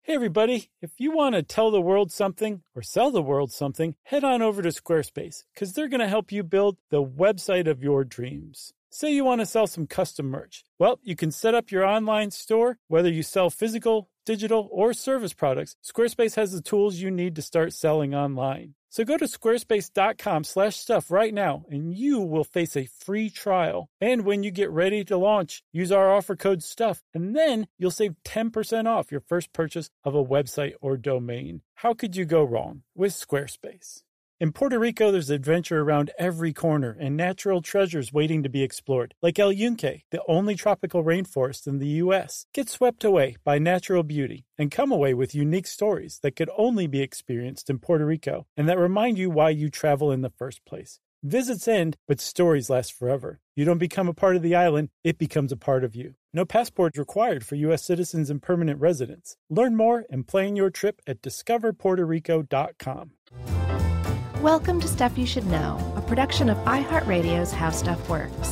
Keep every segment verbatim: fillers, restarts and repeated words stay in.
Hey everybody, if you want to tell the world something or sell the world something, head on over to Squarespace because they're going to help you build the website of your dreams. Say you want to sell some custom merch. Well, you can set up your online store, whether you sell physical, digital, or service products. Squarespace has the tools you need to start selling online. So go to squarespace.com slash stuff right now, and you will face a free trial. And when you get ready to launch, use our offer code STUFF, and then you'll save ten percent off your first purchase of a website or domain. How could you go wrong with Squarespace? In Puerto Rico, there's adventure around every corner and natural treasures waiting to be explored, like El Yunque, the only tropical rainforest in the U S. Get swept away by natural beauty and come away with unique stories that could only be experienced in Puerto Rico and that remind you why you travel in the first place. Visits end, but stories last forever. You don't become a part of the island, it becomes a part of you. No passport required for U S citizens and permanent residents. Learn more and plan your trip at discover puerto rico dot com. Welcome to Stuff You Should Know, a production of iHeartRadio's How Stuff Works.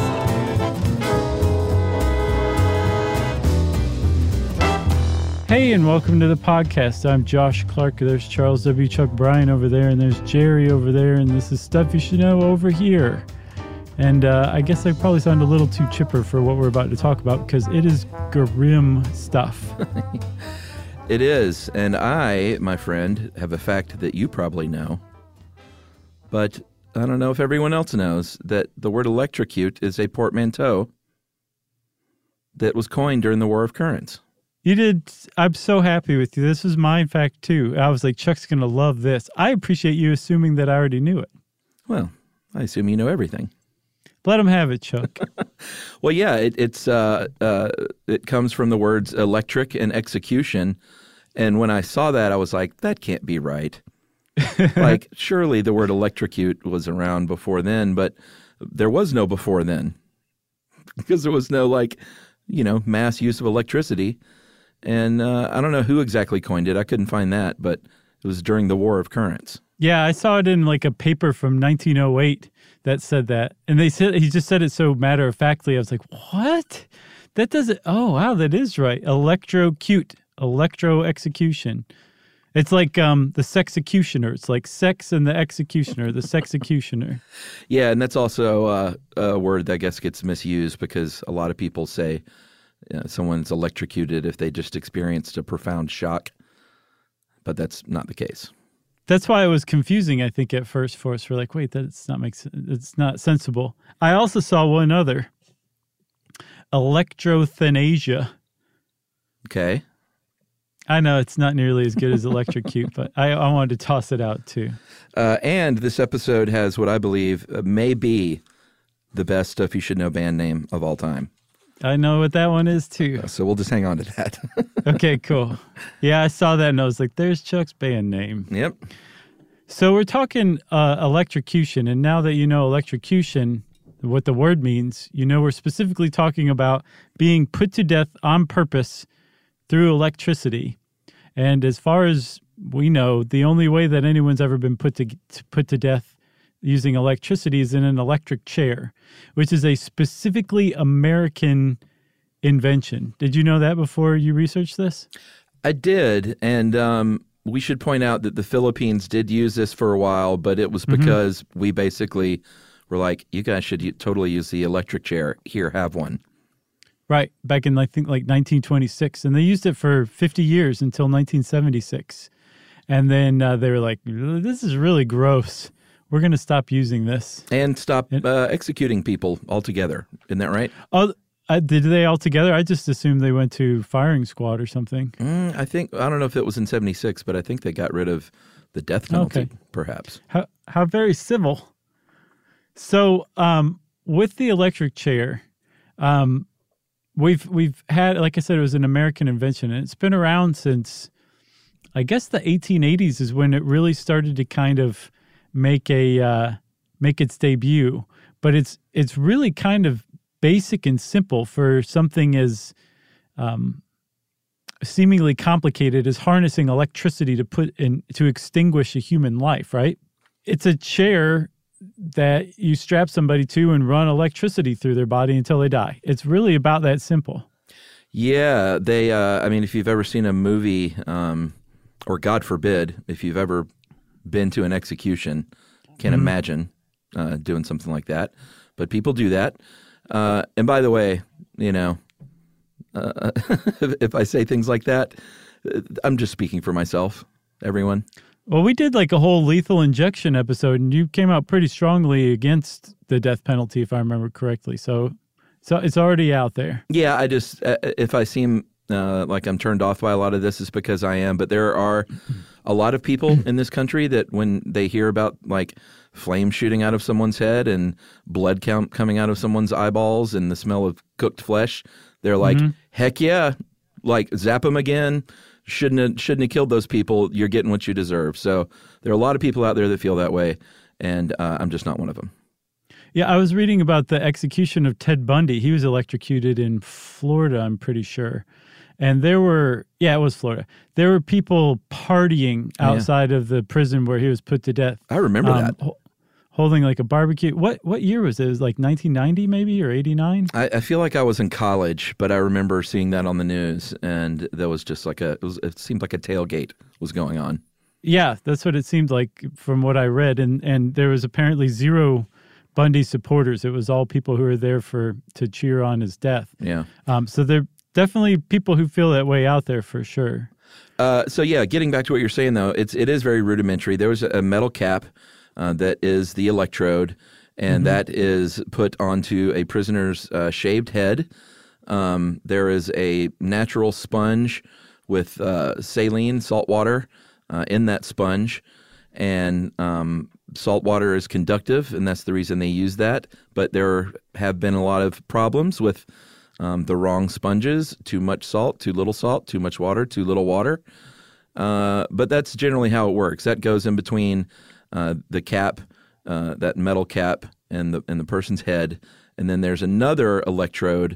Hey, and welcome to the podcast. I'm Josh Clark. There's Charles W. Chuck Bryan over there, and there's Jerry over there, and this is Stuff You Should Know over here. And uh, I guess I probably sound a little too chipper for what we're about to talk about because it is grim stuff. It is, and I, my friend, have a fact that you probably know. But I don't know if everyone else knows that the word electrocute is a portmanteau that was coined during the War of Currents. You did. I'm so happy with you. This was my fact, too. I was like, Chuck's going to love this. I appreciate you assuming that I already knew it. Well, I assume you know everything. Let him have it, Chuck. Well, yeah, it, it's uh, uh, it comes from the words electric and execution. And when I saw that, I was like, that can't be right. Like, surely the word electrocute was around before then, but there was no before then because there was no, like, you know, mass use of electricity. And uh, I don't know who exactly coined it. I couldn't find that, but it was during the War of Currents. Yeah, I saw it in like a paper from nineteen oh eight that said that. And they said he just said it so matter-of-factly. I was like, what? That doesn't, oh, wow, that is right. Electrocute, electro-execution. It's like um, the sexecutioner. It's like sex and the executioner, the sexecutioner. Yeah, and that's also uh, a word that I guess gets misused because a lot of people say you know, someone's electrocuted if they just experienced a profound shock. But that's not the case. That's why it was confusing, I think, at first for us. We're like, wait, that's not makes it's not sensible. I also saw one other. Electrothanasia. Okay. I know it's not nearly as good as electrocute, but I, I wanted to toss it out too. Uh, and this episode has what I believe uh, may be the best Stuff You Should Know band name of all time. I know what that one is too. Uh, so we'll just hang on to that. Okay, cool. Yeah, I saw that and I was like, there's Chuck's band name. Yep. So we're talking uh, electrocution, and now that you know electrocution, what the word means, you know we're specifically talking about being put to death on purpose through electricity. And as far as we know, the only way that anyone's ever been put to, to put to death using electricity is in an electric chair, which is a specifically American invention. Did you know that before you researched this? I did, and um, we should point out that the Philippines did use this for a while, but it was because mm-hmm. we basically were like, you guys should u- totally use the electric chair. Here, have one. Right, back in, I think, like nineteen twenty-six. And they used it for fifty years until nineteen seventy-six. And then uh, they were like, this is really gross. We're going to stop using this. And stop uh, executing people altogether. Isn't that right? Oh, uh, did they altogether? I just assumed they went to firing squad or something. Mm, I think, I don't know if it was in seventy-six, but I think they got rid of the death penalty, okay. perhaps. How, how very civil. So um, with the electric chair, um, We've we've had, like I said, it was an American invention, and it's been around since, I guess, the eighteen eighties is when it really started to kind of make a uh, make its debut. But it's it's really kind of basic and simple for something as um, seemingly complicated as harnessing electricity to put in to extinguish a human life. Right? It's a chair that you strap somebody to and run electricity through their body until they die. It's really about that simple. Yeah, they. Uh, I mean, if you've ever seen a movie, um, or God forbid, if you've ever been to an execution, can't mm-hmm. imagine uh, doing something like that. But people do that. Uh, and by the way, you know, uh, if I say things like that, I'm just speaking for myself, everyone. Well, we did like a whole lethal injection episode, and you came out pretty strongly against the death penalty, if I remember correctly. So, so it's already out there. Yeah, I just, uh, if I seem uh, like I'm turned off by a lot of this, it's because I am. But there are a lot of people in this country that when they hear about like flame shooting out of someone's head and blood count coming out of someone's eyeballs and the smell of cooked flesh, they're like, mm-hmm. heck yeah, like zap them again. Shouldn't have, shouldn't have killed those people. You're getting what you deserve. So there are a lot of people out there that feel that way, and uh, I'm just not one of them. Yeah, I was reading about the execution of Ted Bundy. He was electrocuted in Florida, I'm pretty sure. And there were, yeah, it was Florida. There were people partying outside yeah. of the prison where he was put to death. I remember um, that. Ho- holding like a barbecue. What what year was it? It was like nineteen ninety maybe, or eighty-nine? I, I feel like I was in college, but I remember seeing that on the news, and there was just like a, it, was, it seemed like a tailgate was going on. Yeah, that's what it seemed like from what I read. And, and there was apparently zero Bundy supporters. It was all people who were there for to cheer on his death. Yeah. Um. So there are definitely people who feel that way out there for sure. Uh. So yeah, getting back to what you're saying though, it's it is very rudimentary. There was a metal cap uh, that is the electrode, and mm-hmm. that is put onto a prisoner's uh, shaved head. Um. There is a natural sponge with uh, saline, salt water, uh, in that sponge, and um. Salt water is conductive, and that's the reason they use that. But there have been a lot of problems with um, the wrong sponges, too much salt, too little salt, too much water, too little water. Uh, but that's generally how it works. That goes in between uh, the cap, uh, that metal cap, and the and the person's head. And then there's another electrode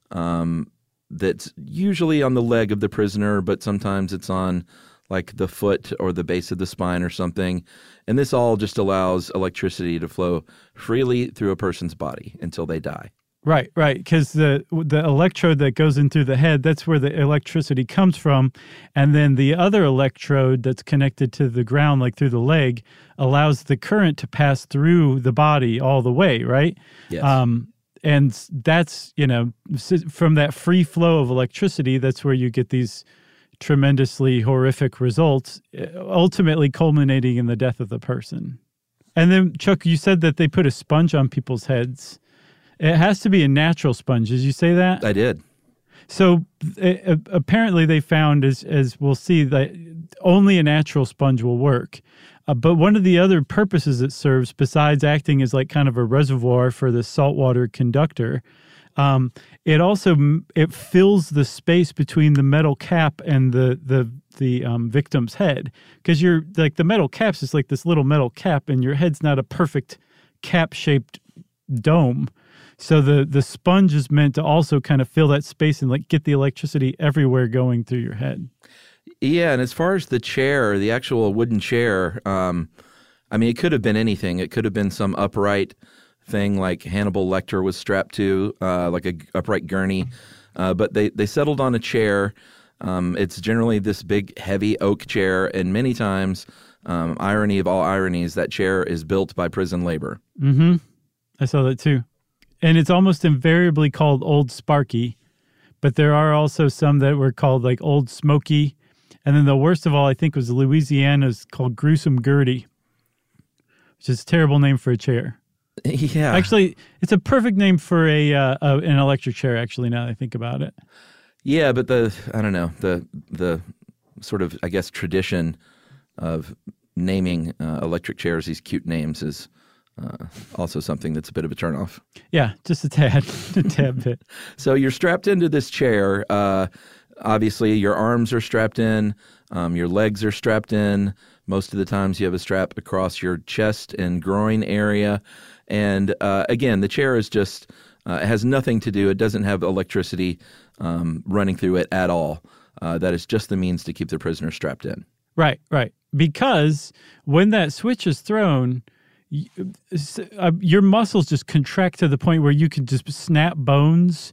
um, that's usually on the leg of the prisoner, but sometimes it's on like the foot or the base of the spine or something. And this all just allows electricity to flow freely through a person's body until they die. Right, right, because the the electrode that goes in through the head, that's where the electricity comes from. And then the other electrode that's connected to the ground, like through the leg, allows the current to pass through the body all the way, right? Yes. Um, and that's, you know, from that free flow of electricity, that's where you get these tremendously horrific results, ultimately culminating in the death of the person. And then, Chuck, you said that they put a sponge on people's heads. It has to be a natural sponge. Did you say that? I did. So uh, apparently they found, as as we'll see, that only a natural sponge will work. Uh, but one of the other purposes it serves, besides acting as like kind of a reservoir for the saltwater conductor, Um, it also it fills the space between the metal cap and the the the um, victim's head, because you're like the metal cap's just like this little metal cap, and your head's not a perfect cap shaped dome. So the the sponge is meant to also kind of fill that space and like get the electricity everywhere going through your head. Yeah, and as far as the chair, the actual wooden chair, um, I mean, it could have been anything. It could have been some upright thing like Hannibal Lecter was strapped to, uh, like a upright gurney. Uh, but they, they settled on a chair. Um, it's generally this big, heavy oak chair, and many times, um, irony of all ironies, that chair is built by prison labor. Mm-hmm. I saw that too. And it's almost invariably called Old Sparky, but there are also some that were called like Old Smoky. And then the worst of all, I think, was Louisiana's called Gruesome Gertie, which is a terrible name for a chair. Yeah. Actually, it's a perfect name for a, uh, a an electric chair, actually, now that I think about it. Yeah, but the, I don't know, the the sort of, I guess, tradition of naming uh, electric chairs these cute names is uh, also something that's a bit of a turnoff. Yeah, just a tad, a tad bit. So you're strapped into this chair. Uh, obviously, your arms are strapped in. Um, your legs are strapped in. Most of the times you have a strap across your chest and groin area. And uh, again, the chair is just, uh, it has nothing to do, it doesn't have electricity um, running through it at all. Uh, that is just the means to keep the prisoner strapped in. Right, right. Because when that switch is thrown, y- uh, your muscles just contract to the point where you can just snap bones,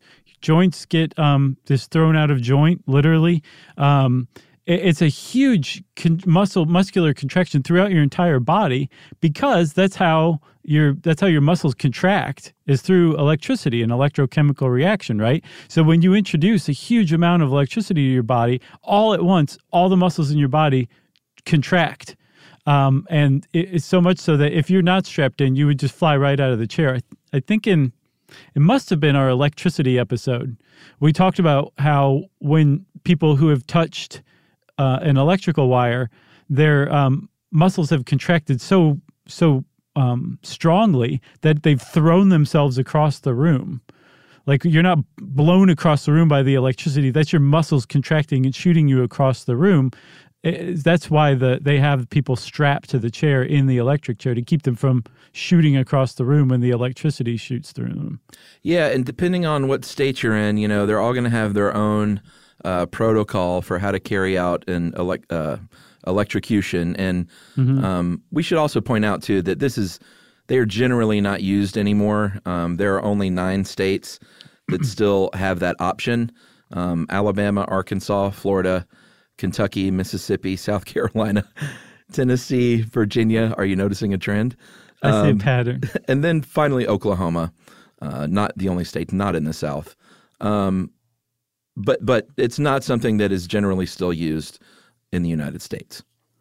joints get um, just thrown out of joint, literally. Um, it, it's a huge con- muscle muscular contraction throughout your entire body because that's how your that's how your muscles contract, is through electricity, an electrochemical reaction, right? So when you introduce a huge amount of electricity to your body, all at once, all the muscles in your body contract. Um, and it, it's so much so that if you're not strapped in, you would just fly right out of the chair. I, I think in, it must have been our electricity episode, we talked about how when people who have touched uh, an electrical wire, their um, muscles have contracted so, so um, strongly that they've thrown themselves across the room. Like, you're not blown across the room by the electricity. That's your muscles contracting and shooting you across the room. It, that's why the they have people strapped to the chair in the electric chair, to keep them from shooting across the room when the electricity shoots through them. Yeah, and depending on what state you're in, you know, they're all going to have their own uh, protocol for how to carry out an elect, uh, electrocution. And mm-hmm. um, we should also point out, too, that this is they are generally not used anymore. Um, there are only nine states that still have that option. Um, Alabama, Arkansas, Florida, Kentucky, Mississippi, South Carolina, Tennessee, Virginia. Are you noticing a trend? I see um, a pattern. And then finally, Oklahoma, uh, not the only state not in the South. Um, but but it's not something that is generally still used in the United States.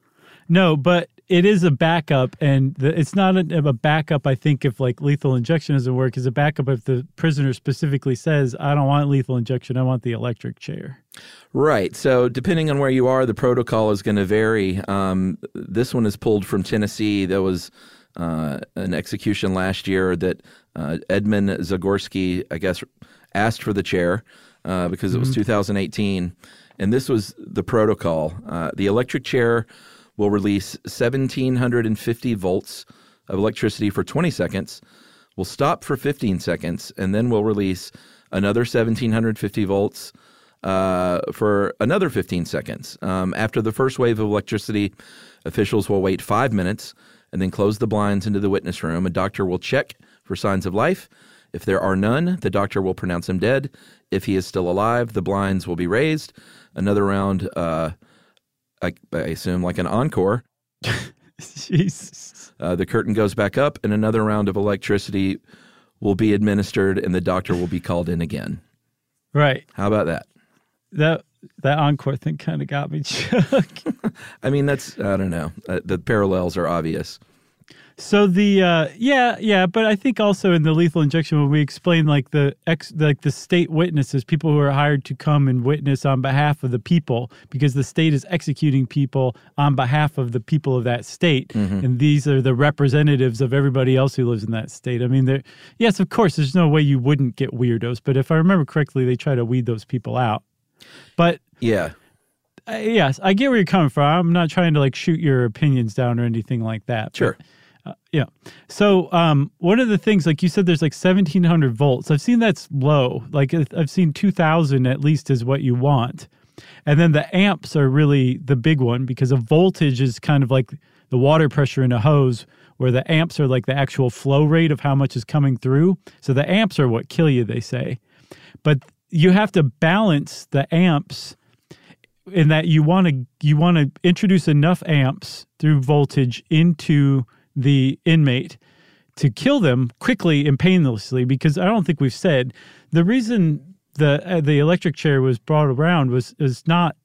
No, but it is a backup, and the, it's not a, a backup, I think, if like lethal injection doesn't work. It's a backup if the prisoner specifically says, I don't want lethal injection, I want the electric chair. Right. So depending on where you are, the protocol is going to vary. Um, this one is pulled from Tennessee. There was uh, an execution last year that uh, Edmund Zagorski, I guess, asked for the chair uh, because it was mm-hmm. two thousand eighteen. And this was the protocol. Uh, the electric chair will release one thousand seven hundred fifty volts of electricity for twenty seconds, will stop for fifteen seconds, and then will release another one thousand seven hundred fifty volts uh, for another fifteen seconds. Um, after the first wave of electricity, officials will wait five minutes and then close the blinds into the witness room. A doctor will check for signs of life. If there are none, the doctor will pronounce him dead. If he is still alive, the blinds will be raised. Another round, uh, I, I assume like an encore. Jesus. Uh, the curtain goes back up, and another round of electricity will be administered, and the doctor will be called in again. Right. How about that? That that encore thing kind of got me, Chuck. I mean, that's, I don't know. Uh, the parallels are obvious. So the uh, yeah yeah, but I think also in the lethal injection, when we explain like the ex like the state witnesses, people who are hired to come and witness on behalf of the people, because the state is executing people on behalf of the people of that state, mm-hmm. and these are the representatives of everybody else who lives in that state. I mean, there yes, of course, there's no way you wouldn't get weirdos, but if I remember correctly, they try to weed those people out. But yeah. Uh, yes, I get where you're coming from. I'm not trying to like shoot your opinions down or anything like that. Sure. But, Uh, yeah. So um, one of the things, like you said, there's like seventeen hundred volts. I've seen that's low. Like I've seen two thousand at least is what you want. And then the amps are really the big one, because a voltage is kind of like the water pressure in a hose, where the amps are like the actual flow rate of how much is coming through. So the amps are what kill you, they say. But you have to balance the amps in that you want to you want to introduce enough amps through voltage into the inmate to kill them quickly and painlessly, because I don't think we've said the reason the uh, the electric chair was brought around was is not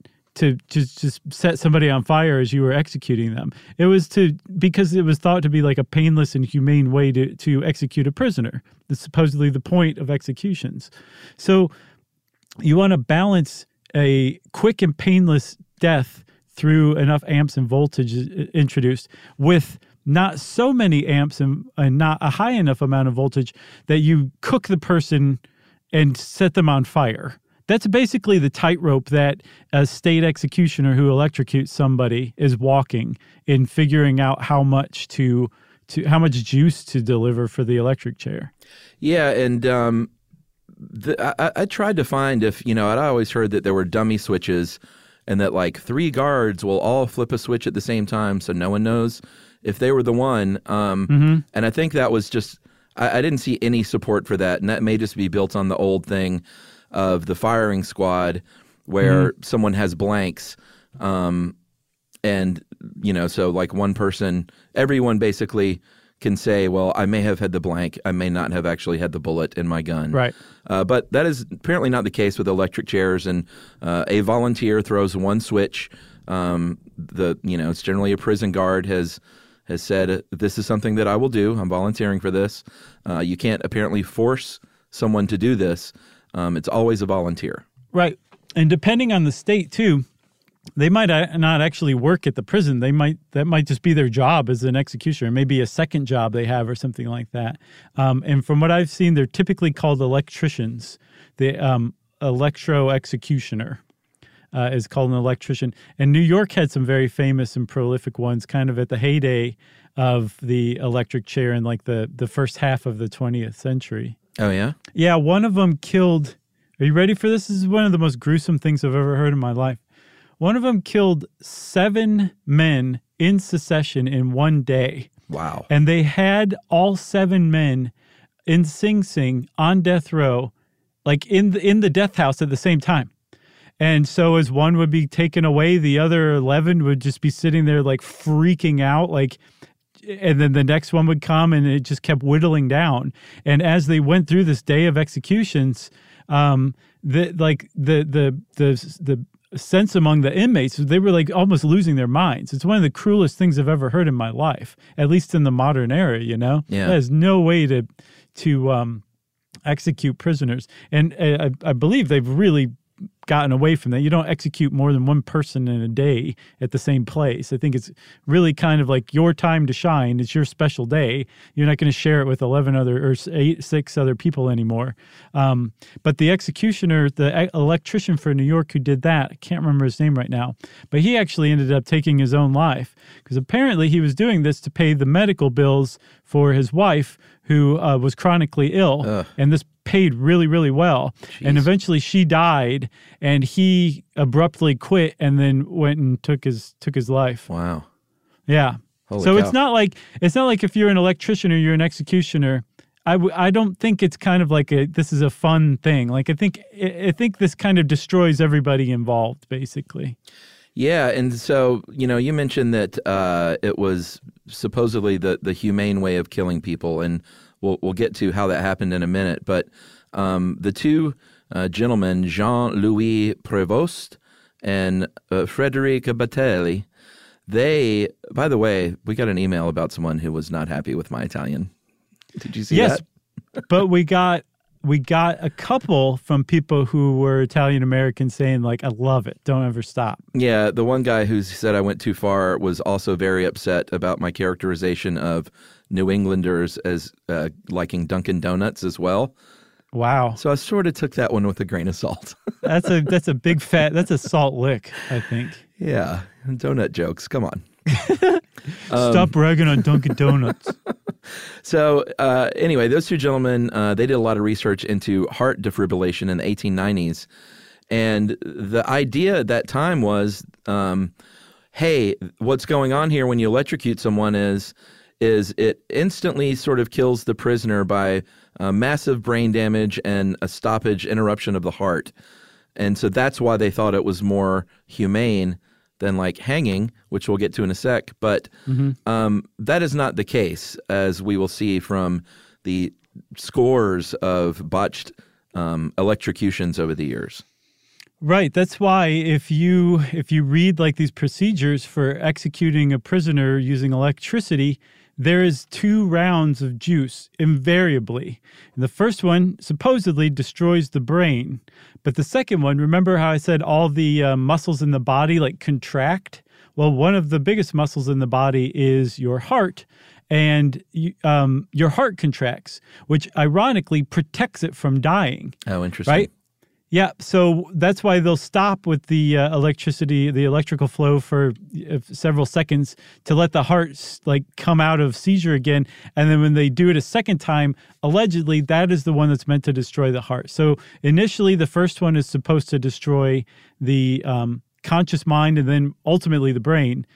to just just set somebody on fire as you were executing them. It was to because it was thought to be like a painless and humane way to to execute a prisoner. That's supposedly the point of executions. So you want to balance a quick and painless death through enough amps and voltage introduced with not so many amps and, and not a high enough amount of voltage that you cook the person and set them on fire. That's basically the tightrope that a state executioner who electrocutes somebody is walking in figuring out how much to, to how much juice to deliver for the electric chair. Yeah, and um, the, I, I tried to find if, you know, I'd always heard that there were dummy switches and that like three guards will all flip a switch at the same time so no one knows if they were the one. Um, mm-hmm. And I think that was just, I, I didn't see any support for that, and that may just be built on the old thing of the firing squad, where mm-hmm. someone has blanks, um, and you know, so like one person, everyone basically can say, well, I may have had the blank, I may not have actually had the bullet in my gun. Right. Uh, but that is apparently not the case with electric chairs, and uh, a volunteer throws one switch. Um, the you know, it's generally a prison guard has has said, this is something that I will do. I'm volunteering for this. Uh, you can't apparently force someone to do this. Um, it's always a volunteer. Right. And depending on the state, too, they might not actually work at the prison. They might that might just be their job as an executioner, maybe a second job they have or something like that. Um, and from what I've seen, they're typically called electricians. The um, electro executioner uh, is called an electrician. And New York had some very famous and prolific ones, kind of at the heyday of the electric chair in like the the first half of the twentieth century. Oh yeah, yeah. One of them killed. Are you ready for this? This is one of the most gruesome things I've ever heard in my life. One of them killed seven men in succession in one day. Wow. And they had all seven men in Sing Sing on death row, like in the, in the death house at the same time. And so as one would be taken away, the other eleven would just be sitting there like freaking out, like, and then the next one would come and it just kept whittling down. And as they went through this day of executions, um, the, like the, the, the, the, sense among the inmates, they were like almost losing their minds. It's one of the cruelest things I've ever heard in my life, at least in the modern era, you know? Yeah. There's no way to to um, execute prisoners. And I, I believe they've really gotten away from that. You don't execute more than one person in a day at the same place. I think it's really kind of like your time to shine. It's your special day. You're not going to share it with eleven other or eight, six other people anymore. Um, but the executioner, the electrician for New York who did that, I can't remember his name right now, but he actually ended up taking his own life because apparently he was doing this to pay the medical bills for his wife who uh, was chronically ill. Ugh. And this paid really, really well. Jeez. And eventually she died and he abruptly quit and then went and took his took his life. Wow. Yeah. Holy so cow. it's not like it's not like if you're an electrician or you're an executioner, I, w- I don't think it's kind of like a this is a fun thing. Like I think I think this kind of destroys everybody involved basically. Yeah, and so, you know, you mentioned that uh, it was supposedly the, the humane way of killing people, and we'll we'll get to how that happened in a minute. But um, the two uh, gentlemen, Jean-Louis Prévost and uh, Frédéric Batelli, they, by the way, we got an email about someone who was not happy with my Italian. Did you see yes, that? Yes, but we got... We got a couple from people who were Italian American saying, like, I love it. Don't ever stop. Yeah, the one guy who said I went too far was also very upset about my characterization of New Englanders as uh, liking Dunkin' Donuts as well. Wow. So I sort of took that one with a grain of salt. that's a that's a big fat, that's a salt lick, I think. Yeah, donut jokes. Come on. Stop um, ragging on Dunkin' Donuts. So uh, anyway, those two gentlemen, uh, they did a lot of research into heart defibrillation in the eighteen nineties. And the idea at that time was, um, hey, what's going on here when you electrocute someone is, is it instantly sort of kills the prisoner by uh, massive brain damage and a stoppage, interruption of the heart. And so that's why they thought it was more humane than like hanging, which we'll get to in a sec. But mm-hmm. um, that is not the case, as we will see from the scores of botched um, electrocutions over the years. Right. That's why if you if you read like these procedures for executing a prisoner using electricity, there is two rounds of juice invariably. And the first one supposedly destroys the brain. But the second one, remember how I said all the uh, muscles in the body like contract? Well, one of the biggest muscles in the body is your heart. And you, um, your heart contracts, which ironically protects it from dying. Oh, interesting. Right? Yeah, so that's why they'll stop with the uh, electricity, the electrical flow for uh, several seconds to let the heart like come out of seizure again. And then when they do it a second time, allegedly that is the one that's meant to destroy the heart. So initially the first one is supposed to destroy the um, conscious mind and then ultimately the brain.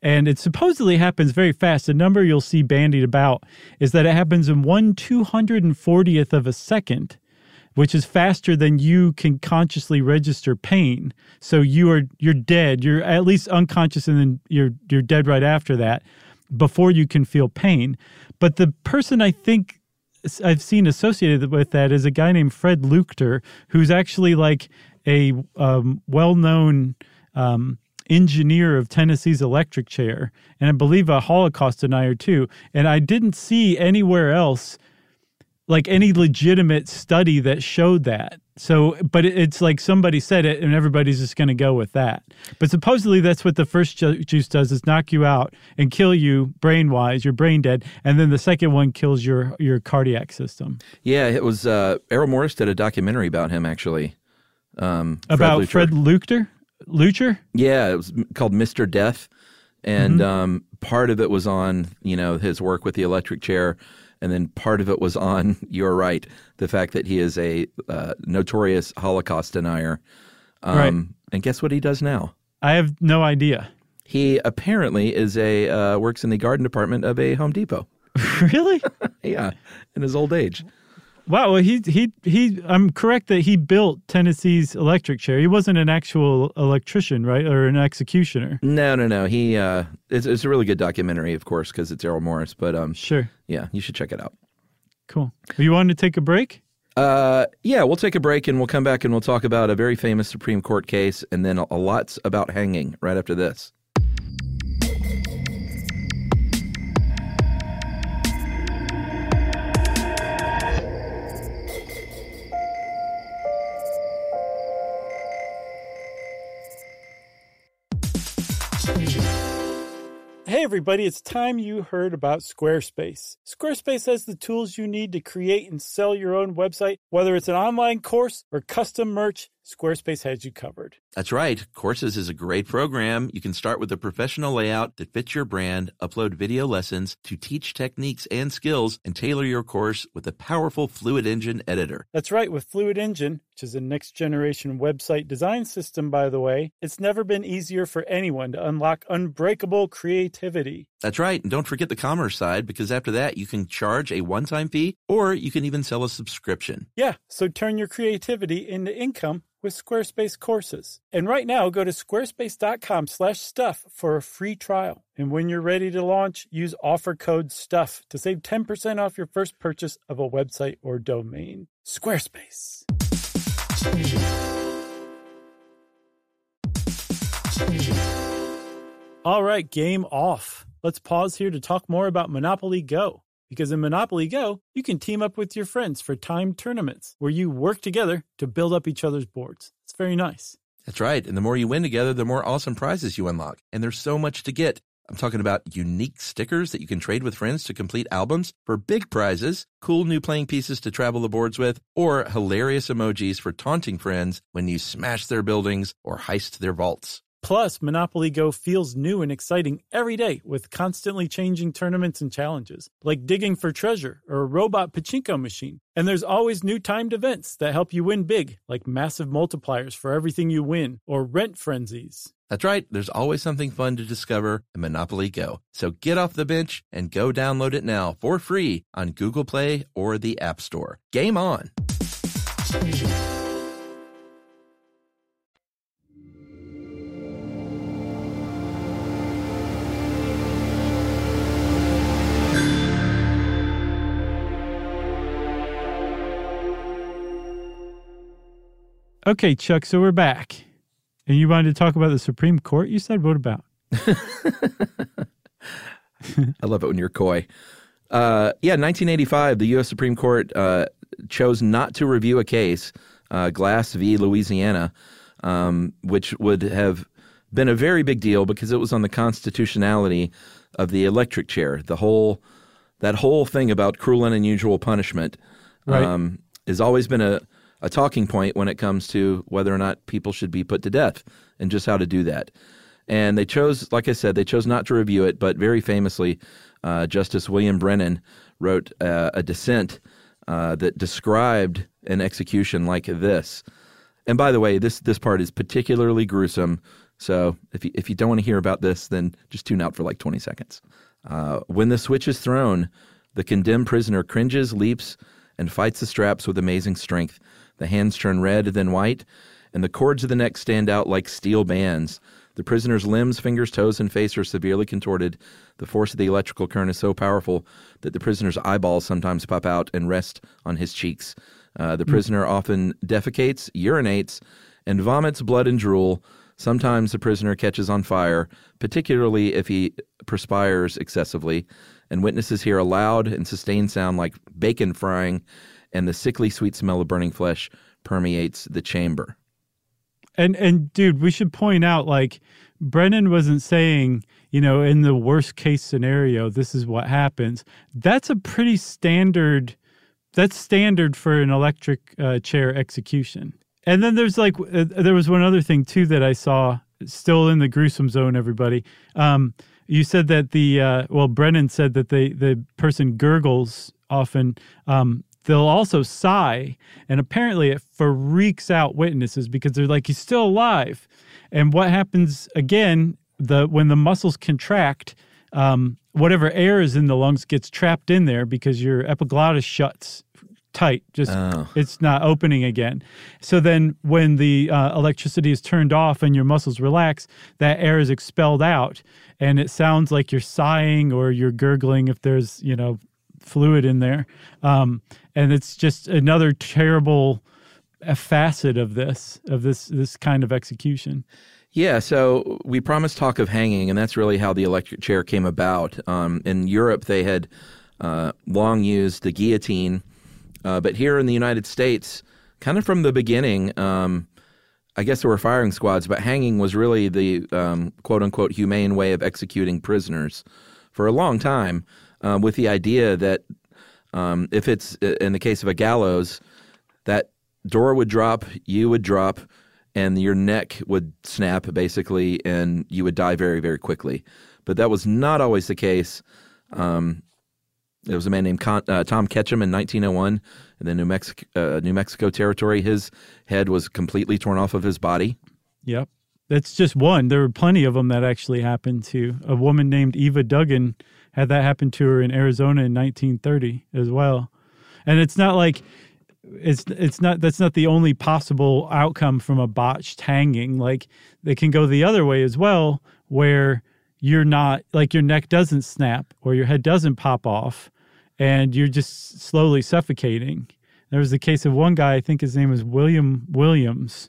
And it supposedly happens very fast. The number you'll see bandied about is that it happens in one two hundred fortieth of a second, which is faster than you can consciously register pain. So you are you're dead. You're at least unconscious, and then you're you're dead right after that, before you can feel pain. But the person I think I've seen associated with that is a guy named Fred Luchter, who's actually like a um, well-known um, engineer of Tennessee's electric chair, and I believe a Holocaust denier too. And I didn't see anywhere else like any legitimate study that showed that. So, but it's like somebody said it and everybody's just going to go with that. But supposedly that's what the first ju- juice does, is knock you out and kill you brain-wise, you're brain dead. And then the second one kills your, your cardiac system. Yeah, it was, uh, Errol Morris did a documentary about him, actually. Um, about Fred Luchter? Luchter? Yeah, it was called Mister Death. And Mm-hmm. um, part of it was on, you know, his work with the electric chair. And then part of it was on, you're right, the fact that he is a uh, notorious Holocaust denier. Um, Right. And guess what he does now? I have no idea. He apparently is a uh, works in the garden department of a Home Depot. Really? Yeah, in his old age. Wow. Well, he he he. I'm correct that he built Tennessee's electric chair. He wasn't an actual electrician, right, or an executioner. No, no, no. He uh, it's, it's a really good documentary, of course, because it's Errol Morris. But um, Sure. yeah, you should check it out. Cool. You wanted to take a break? Uh, yeah, we'll take a break and we'll come back and we'll talk about a very famous Supreme Court case, and then a, a lot about hanging right after this. Hey everybody, it's time you heard about Squarespace. Squarespace has the tools you need to create and sell your own website. Whether it's an online course or custom merch, Squarespace has you covered. That's right. Courses is a great program. You can start with a professional layout that fits your brand, upload video lessons to teach techniques and skills, and tailor your course with a powerful Fluid Engine editor. That's right, with Fluid Engine, which is a next-generation website design system, by the way, it's never been easier for anyone to unlock unbreakable creativity. That's right. And don't forget the commerce side, because after that, you can charge a one-time fee, or you can even sell a subscription. Yeah, so turn your creativity into income with Squarespace courses. And right now, go to squarespace.com slash stuff for a free trial. And when you're ready to launch, use offer code STUFF to save ten percent off your first purchase of a website or domain. Squarespace. All right, game off. Let's pause here to talk more about Monopoly Go. Because in Monopoly Go, you can team up with your friends for timed tournaments where you work together to build up each other's boards. It's very nice. That's right. And the more you win together, the more awesome prizes you unlock. And there's so much to get. I'm talking about unique stickers that you can trade with friends to complete albums for big prizes, cool new playing pieces to travel the boards with, or hilarious emojis for taunting friends when you smash their buildings or heist their vaults. Plus, Monopoly Go feels new and exciting every day with constantly changing tournaments and challenges, like digging for treasure or a robot pachinko machine. And there's always new timed events that help you win big, like massive multipliers for everything you win or rent frenzies. That's right. There's always something fun to discover in Monopoly Go. So get off the bench and go download it now for free on Google Play or the App Store. Game on! Okay, Chuck, so we're back. And you wanted to talk about the Supreme Court, you said? What about? I love it when you're coy. Uh, yeah, nineteen eighty-five, the U S Supreme Court uh, chose not to review a case, uh, Glass v. Louisiana, um, which would have been a very big deal because it was on the constitutionality of the electric chair. The whole that whole thing about cruel and unusual punishment Right. um, has always been a, a talking point when it comes to whether or not people should be put to death and just how to do that. And they chose, like I said, they chose not to review it, but very famously, uh, Justice William Brennan wrote uh, a dissent uh, that described an execution like this. And by the way, this this part is particularly gruesome, So if you, if you don't want to hear about this, then just tune out for like twenty seconds. Uh, when the switch is thrown, the condemned prisoner cringes, leaps, and fights the straps with amazing strength. The hands turn red, then white, and the cords of the neck stand out like steel bands. The prisoner's limbs, fingers, toes, and face are severely contorted. The force of the electrical current is so powerful that the prisoner's eyeballs sometimes pop out and rest on his cheeks. Uh, the prisoner mm. often defecates, urinates, and vomits blood and drool. Sometimes the prisoner catches on fire, particularly if he perspires excessively, and witnesses hear a loud and sustained sound like bacon frying, and the sickly sweet smell of burning flesh permeates the chamber. And, and dude, we should point out, like, Brennan wasn't saying, you know, in the worst case scenario, this is what happens. That's a pretty standard, that's standard for an electric uh, chair execution. And then there's like, uh, there was one other thing too that I saw, still in the gruesome zone, everybody. Um, you said that the, uh, well, Brennan said that the, the person gurgles often. Um, they'll also sigh, and apparently it freaks out witnesses because they're like, he's still alive. And what happens again, the when the muscles contract, um, whatever air is in the lungs gets trapped in there because your epiglottis shuts tight. Just oh. It's not opening again. So then when the uh, electricity is turned off and your muscles relax, that air is expelled out, and it sounds like you're sighing or you're gurgling if there's, you know, fluid in there. Um, and it's just another terrible facet of this, of this, this kind of execution. Yeah, so we promised talk of hanging, and that's really how the electric chair came about. Um, in Europe, they had uh, long used the guillotine, uh, but here in the United States, kind of from the beginning, um, I guess there were firing squads, but hanging was really the um, quote-unquote humane way of executing prisoners for a long time, uh, with the idea that um, if it's, in the case of a gallows, that door would drop, you would drop, and your neck would snap, basically, and you would die very, very quickly. But that was not always the case. Um, there was a man named Con- uh, Tom Ketchum in nineteen oh one in the New Mexico, uh, New Mexico territory. His head was completely torn off of his body. Yep. That's just one. There were plenty of them that actually happened to. A woman named Eva Duggan had that happen to her in Arizona in nineteen thirty as well. And it's not like... It's it's not that's not the only possible outcome from a botched hanging. Like, they can go the other way as well, where you're not, like, your neck doesn't snap or your head doesn't pop off, and you're just slowly suffocating. There was the case of one guy, I think his name was William Williams,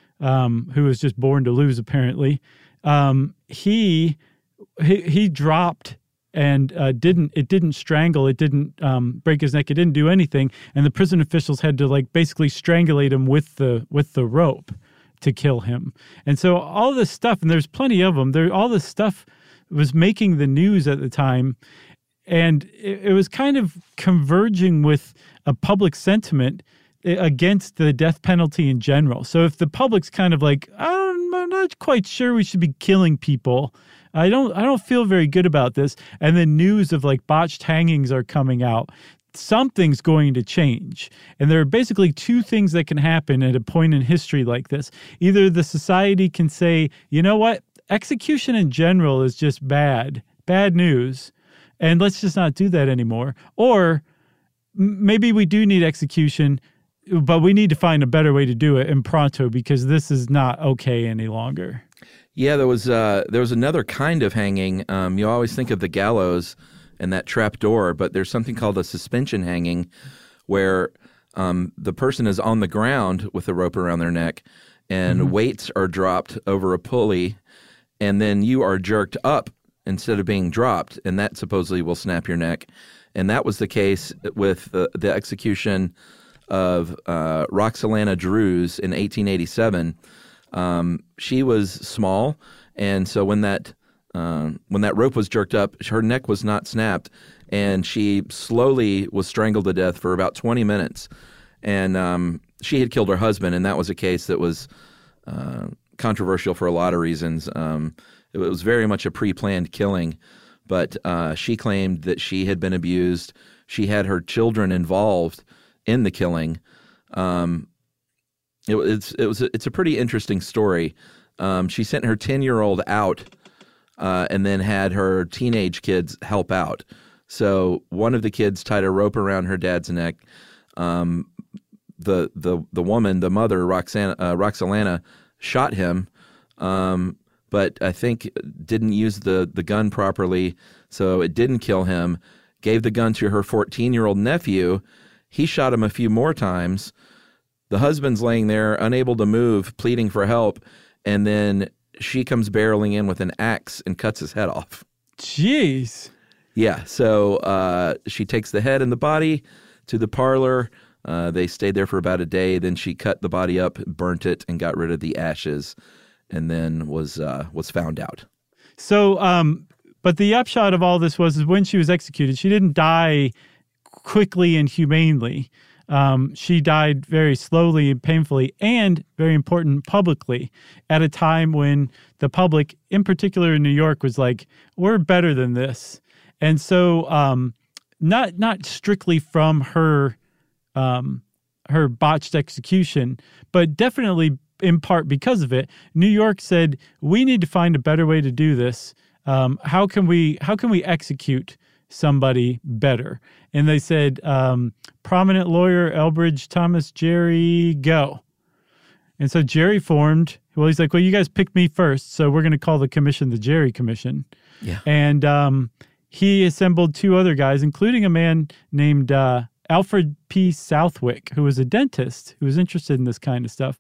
um, who was just born to lose, apparently. Um, he he he dropped. And uh, didn't it didn't strangle, it didn't um, break his neck, it didn't do anything, and the prison officials had to, like, basically strangulate him with the with the rope to kill him. And so all this stuff, and there's plenty of them. There, all this stuff was making the news at the time, and it, it was kind of converging with a public sentiment against the death penalty in general. So if the public's kind of like, I'm not quite sure we should be killing people, I don't I don't feel very good about this, and the news of, like, botched hangings are coming out, something's going to change. And there are basically two things that can happen at a point in history like this. Either the society can say, you know what, execution in general is just bad, bad news, and let's just not do that anymore. Or maybe we do need execution, but we need to find a better way to do it, and pronto, because this is not okay any longer. Yeah, there was uh, there was another kind of hanging. Um, you always think of the gallows and that trap door, but there's something called a suspension hanging, where um, the person is on the ground with a rope around their neck, and mm-hmm. weights are dropped over a pulley, and then you are jerked up instead of being dropped, and that supposedly will snap your neck. And that was the case with the, the execution of uh, Roxalana Drews in eighteen eighty-seven. Um, she was small, and so when that um, when that rope was jerked up, her neck was not snapped, and she slowly was strangled to death for about twenty minutes. And um, she had killed her husband, and that was a case that was uh, controversial for a lot of reasons. Um, it was very much a pre-planned killing, but uh, she claimed that she had been abused. She had her children involved in the killing. Um, It, it's it was it's a pretty interesting story. Um, she sent her ten-year-old out uh, and then had her teenage kids help out. So one of the kids tied a rope around her dad's neck. Um, the the the woman, the mother, Roxana, uh, Roxalana, shot him, um, but I think didn't use the, the gun properly, so it didn't kill him. Gave the gun to her fourteen-year-old nephew. He shot him a few more times. The husband's laying there, unable to move, pleading for help, and then she comes barreling in with an axe and cuts his head off. Jeez. Yeah, so uh, she takes the head and the body to the parlor. Uh, they stayed there for about a day. Then she cut the body up, burnt it, and got rid of the ashes, and then was uh, was found out. So, um, but the upshot of all this was is when she was executed, she didn't die quickly and humanely. Um, she died very slowly and painfully, and very important, publicly, at a time when the public, in particular in New York, was like, "We're better than this." And so, um, not not strictly from her um, her botched execution, but definitely in part because of it, New York said, "We need to find a better way to do this. Um, how can we how can we execute somebody better?" And they said, um, "Prominent lawyer Elbridge Thomas Gerry, go." And so Gerry formed. Well, he's like, "Well, you guys picked me first, so we're going to call the commission the Gerry Commission." Yeah, and um, he assembled two other guys, including a man named uh, Alfred P. Southwick, who was a dentist who was interested in this kind of stuff.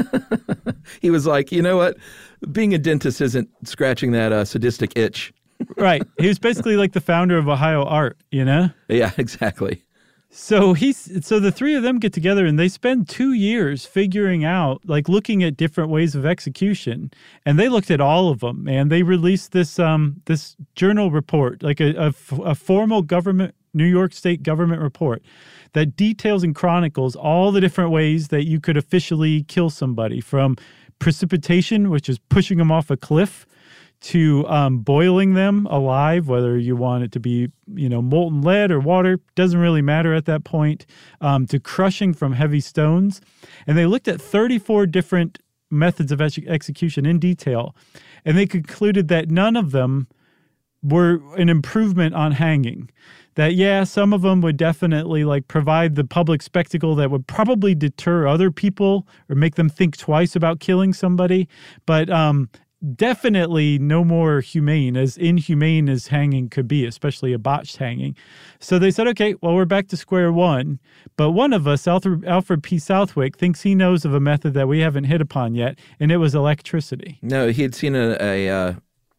He was like, you know what? Being a dentist isn't scratching that uh, sadistic itch. Right. He was basically like the founder of Ohio Art, you know? Yeah, exactly. So he's so the three of them get together and they spend two years figuring out, like looking at different ways of execution. And they looked at all of them, and they released this um this journal report, like a, a, a formal government, New York State government report that details and chronicles all the different ways that you could officially kill somebody, from precipitation, which is pushing them off a cliff, to um, boiling them alive, whether you want it to be, you know, molten lead or water, doesn't really matter at that point, um, to crushing from heavy stones. And they looked at thirty-four different methods of ex- execution in detail, and they concluded that none of them were an improvement on hanging. That, yeah, some of them would definitely like provide the public spectacle that would probably deter other people or make them think twice about killing somebody, but um, definitely no more humane, as inhumane as hanging could be, especially a botched hanging. So they said, okay, well, we're back to square one. But one of us, Alfred, Alfred P. Southwick, thinks he knows of a method that we haven't hit upon yet, and it was electricity. No, he had seen a a, uh,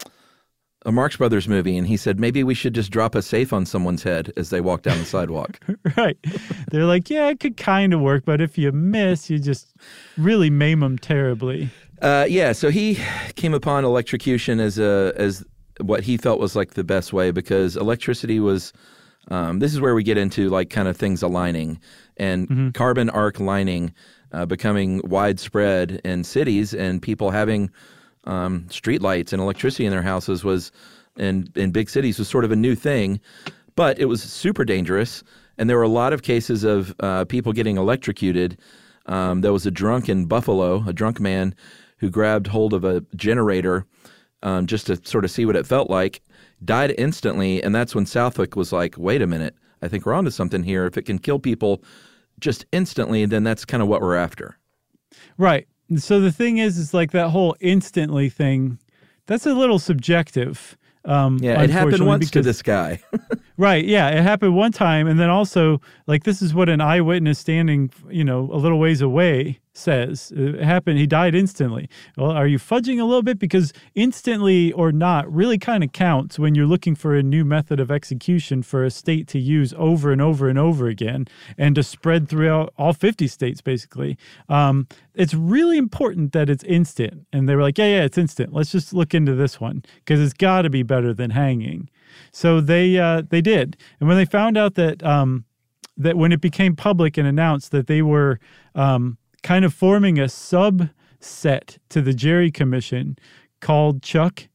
a Marx Brothers movie, and he said, maybe we should just drop a safe on someone's head as they walk down the sidewalk. Right. They're like, yeah, it could kind of work, but if you miss, you just really maim them terribly. Uh, yeah, so he came upon electrocution as a as what he felt was like the best way, because electricity was. Um, this is where we get into like kind of things aligning and mm-hmm. carbon arc lining uh, becoming widespread in cities, and people having um, street lights and electricity in their houses was in in big cities was sort of a new thing, but it was super dangerous, and there were a lot of cases of uh, people getting electrocuted. Um, there was a drunk in Buffalo, a drunk man who grabbed hold of a generator um, just to sort of see what it felt like, died instantly, and that's when Southwick was like, wait a minute, I think we're onto something here. If it can kill people just instantly, then that's kind of what we're after. Right. So the thing is, is like that whole instantly thing, that's a little subjective. Um, yeah, it happened once because, to this guy. Right, yeah, it happened one time, and then also, like, this is what an eyewitness standing, you know, a little ways away says. It happened, he died instantly. Well, are you fudging a little bit? Because instantly or not really kind of counts when you're looking for a new method of execution for a state to use over and over and over again, and to spread throughout all fifty states, basically. Um, it's really important that it's instant. And they were like, yeah, yeah, it's instant. Let's just look into this one, because it's got to be better than hanging. So they uh, they did. And when they found out that um, that when it became public and announced that they were um, kind of forming a subset to the Gerry Commission called, Chuck?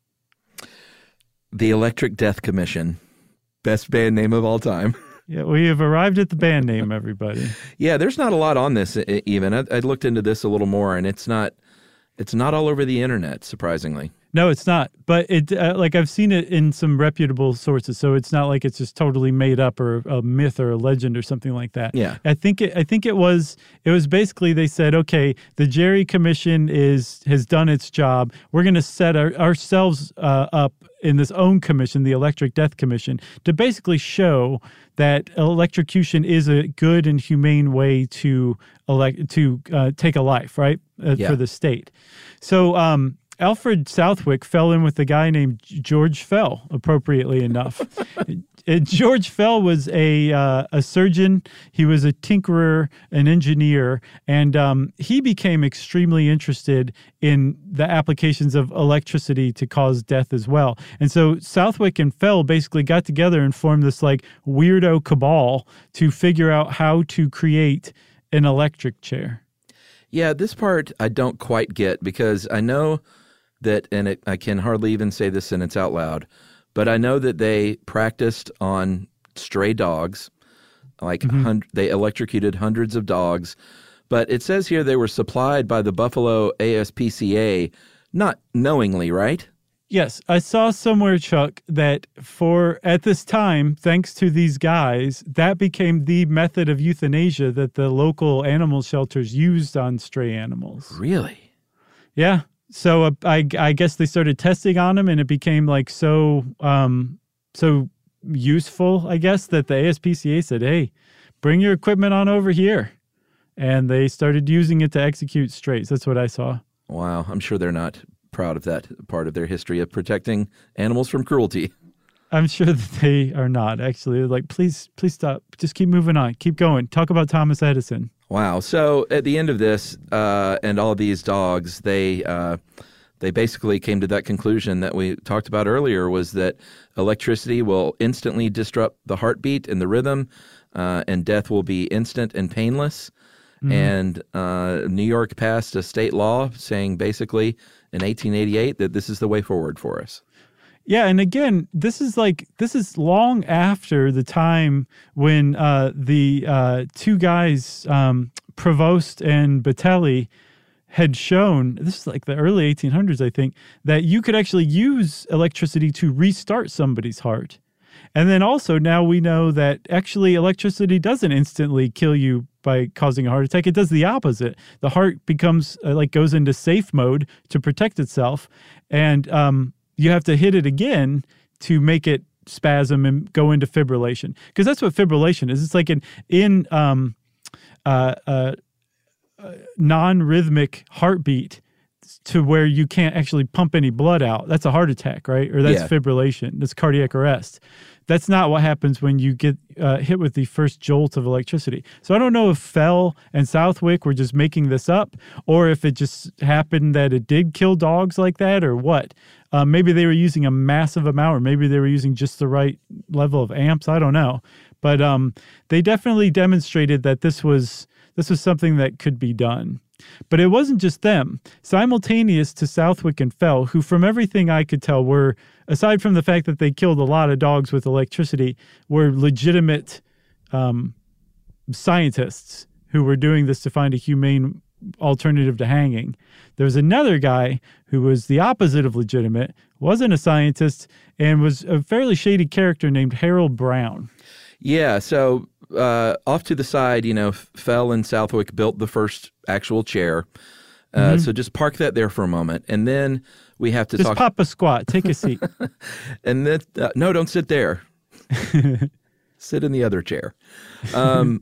The Electric Death Commission. Best band name of all time. Yeah, we have arrived at the band name, everybody. Yeah, there's not a lot on this even. I, I looked into this a little more, and it's not It's not all over the internet, surprisingly. No, it's not. But it uh, like I've seen it in some reputable sources, so it's not like it's just totally made up or a myth or a legend or something like that. Yeah, I think it. I think it was. It was basically they said, okay, the Jerry Commission is has done its job. We're going to set our, ourselves uh, up in this own commission, the Electric Death Commission, to basically show that electrocution is a good and humane way to elect to uh, take a life, right, uh, yeah. for the state. So. Um, Alfred Southwick fell in with a guy named George Fell, appropriately enough. George Fell was a uh, a surgeon. He was a tinkerer, an engineer, and um, he became extremely interested in the applications of electricity to cause death as well. And so Southwick and Fell basically got together and formed this like weirdo cabal to figure out how to create an electric chair. Yeah, this part I don't quite get because I know that, and it, I can hardly even say this sentence out loud, but I know that they practiced on stray dogs, like mm-hmm. hun- they electrocuted hundreds of dogs, but it says here they were supplied by the Buffalo A S P C A, not knowingly, right? Yes, I saw somewhere, Chuck, that for at this time, thanks to these guys, that became the method of euthanasia that the local animal shelters used on stray animals. Really? Yeah. So uh, I, I guess they started testing on them, and it became like so um, so useful, I guess, that the A S P C A said, hey, bring your equipment on over here. And they started using it to execute strays. That's what I saw. Wow. I'm sure they're not proud of that part of their history of protecting animals from cruelty. I'm sure that they are not, actually. They're like, please, please stop. Just keep moving on. Keep going. Talk about Thomas Edison. Wow. So at the end of this, uh, and all these dogs, they uh, they basically came to that conclusion that we talked about earlier, was that electricity will instantly disrupt the heartbeat and the rhythm, uh, and death will be instant and painless. Mm-hmm. And uh, New York passed a state law saying basically in eighteen eighty-eight that this is the way forward for us. Yeah, and again, this is like this is long after the time when uh, the uh, two guys, um, Provost and Batelli, had shown, this is like the early eighteen hundreds, I think, that you could actually use electricity to restart somebody's heart. And then also now we know that actually electricity doesn't instantly kill you by causing a heart attack. It does the opposite. The heart becomes uh, like goes into safe mode to protect itself, and um, you have to hit it again to make it spasm and go into fibrillation. Because that's what fibrillation is. It's like an in um, uh, uh, uh, non-rhythmic heartbeat to where you can't actually pump any blood out. That's a heart attack, right? Or that's yeah. fibrillation. That's cardiac arrest. That's not what happens when you get uh, hit with the first jolt of electricity. So I don't know if Fell and Southwick were just making this up, or if it just happened that it did kill dogs like that, or what. Uh, maybe they were using a massive amount, or maybe they were using just the right level of amps. I don't know. But um, they definitely demonstrated that this was this was something that could be done. But it wasn't just them. Simultaneous to Southwick and Fell, who from everything I could tell were, aside from the fact that they killed a lot of dogs with electricity, were legitimate um, scientists who were doing this to find a humane alternative to hanging. There was another guy who was the opposite of legitimate, wasn't a scientist, and was a fairly shady character named Harold Brown. Yeah, so uh, off to the side, you know, Fell and Southwick built the first actual chair. Uh, mm-hmm. So just park that there for a moment. And then we have to just talk. Just pop a squat. Take a seat. And then, uh, no, don't sit there. Sit in the other chair. Um,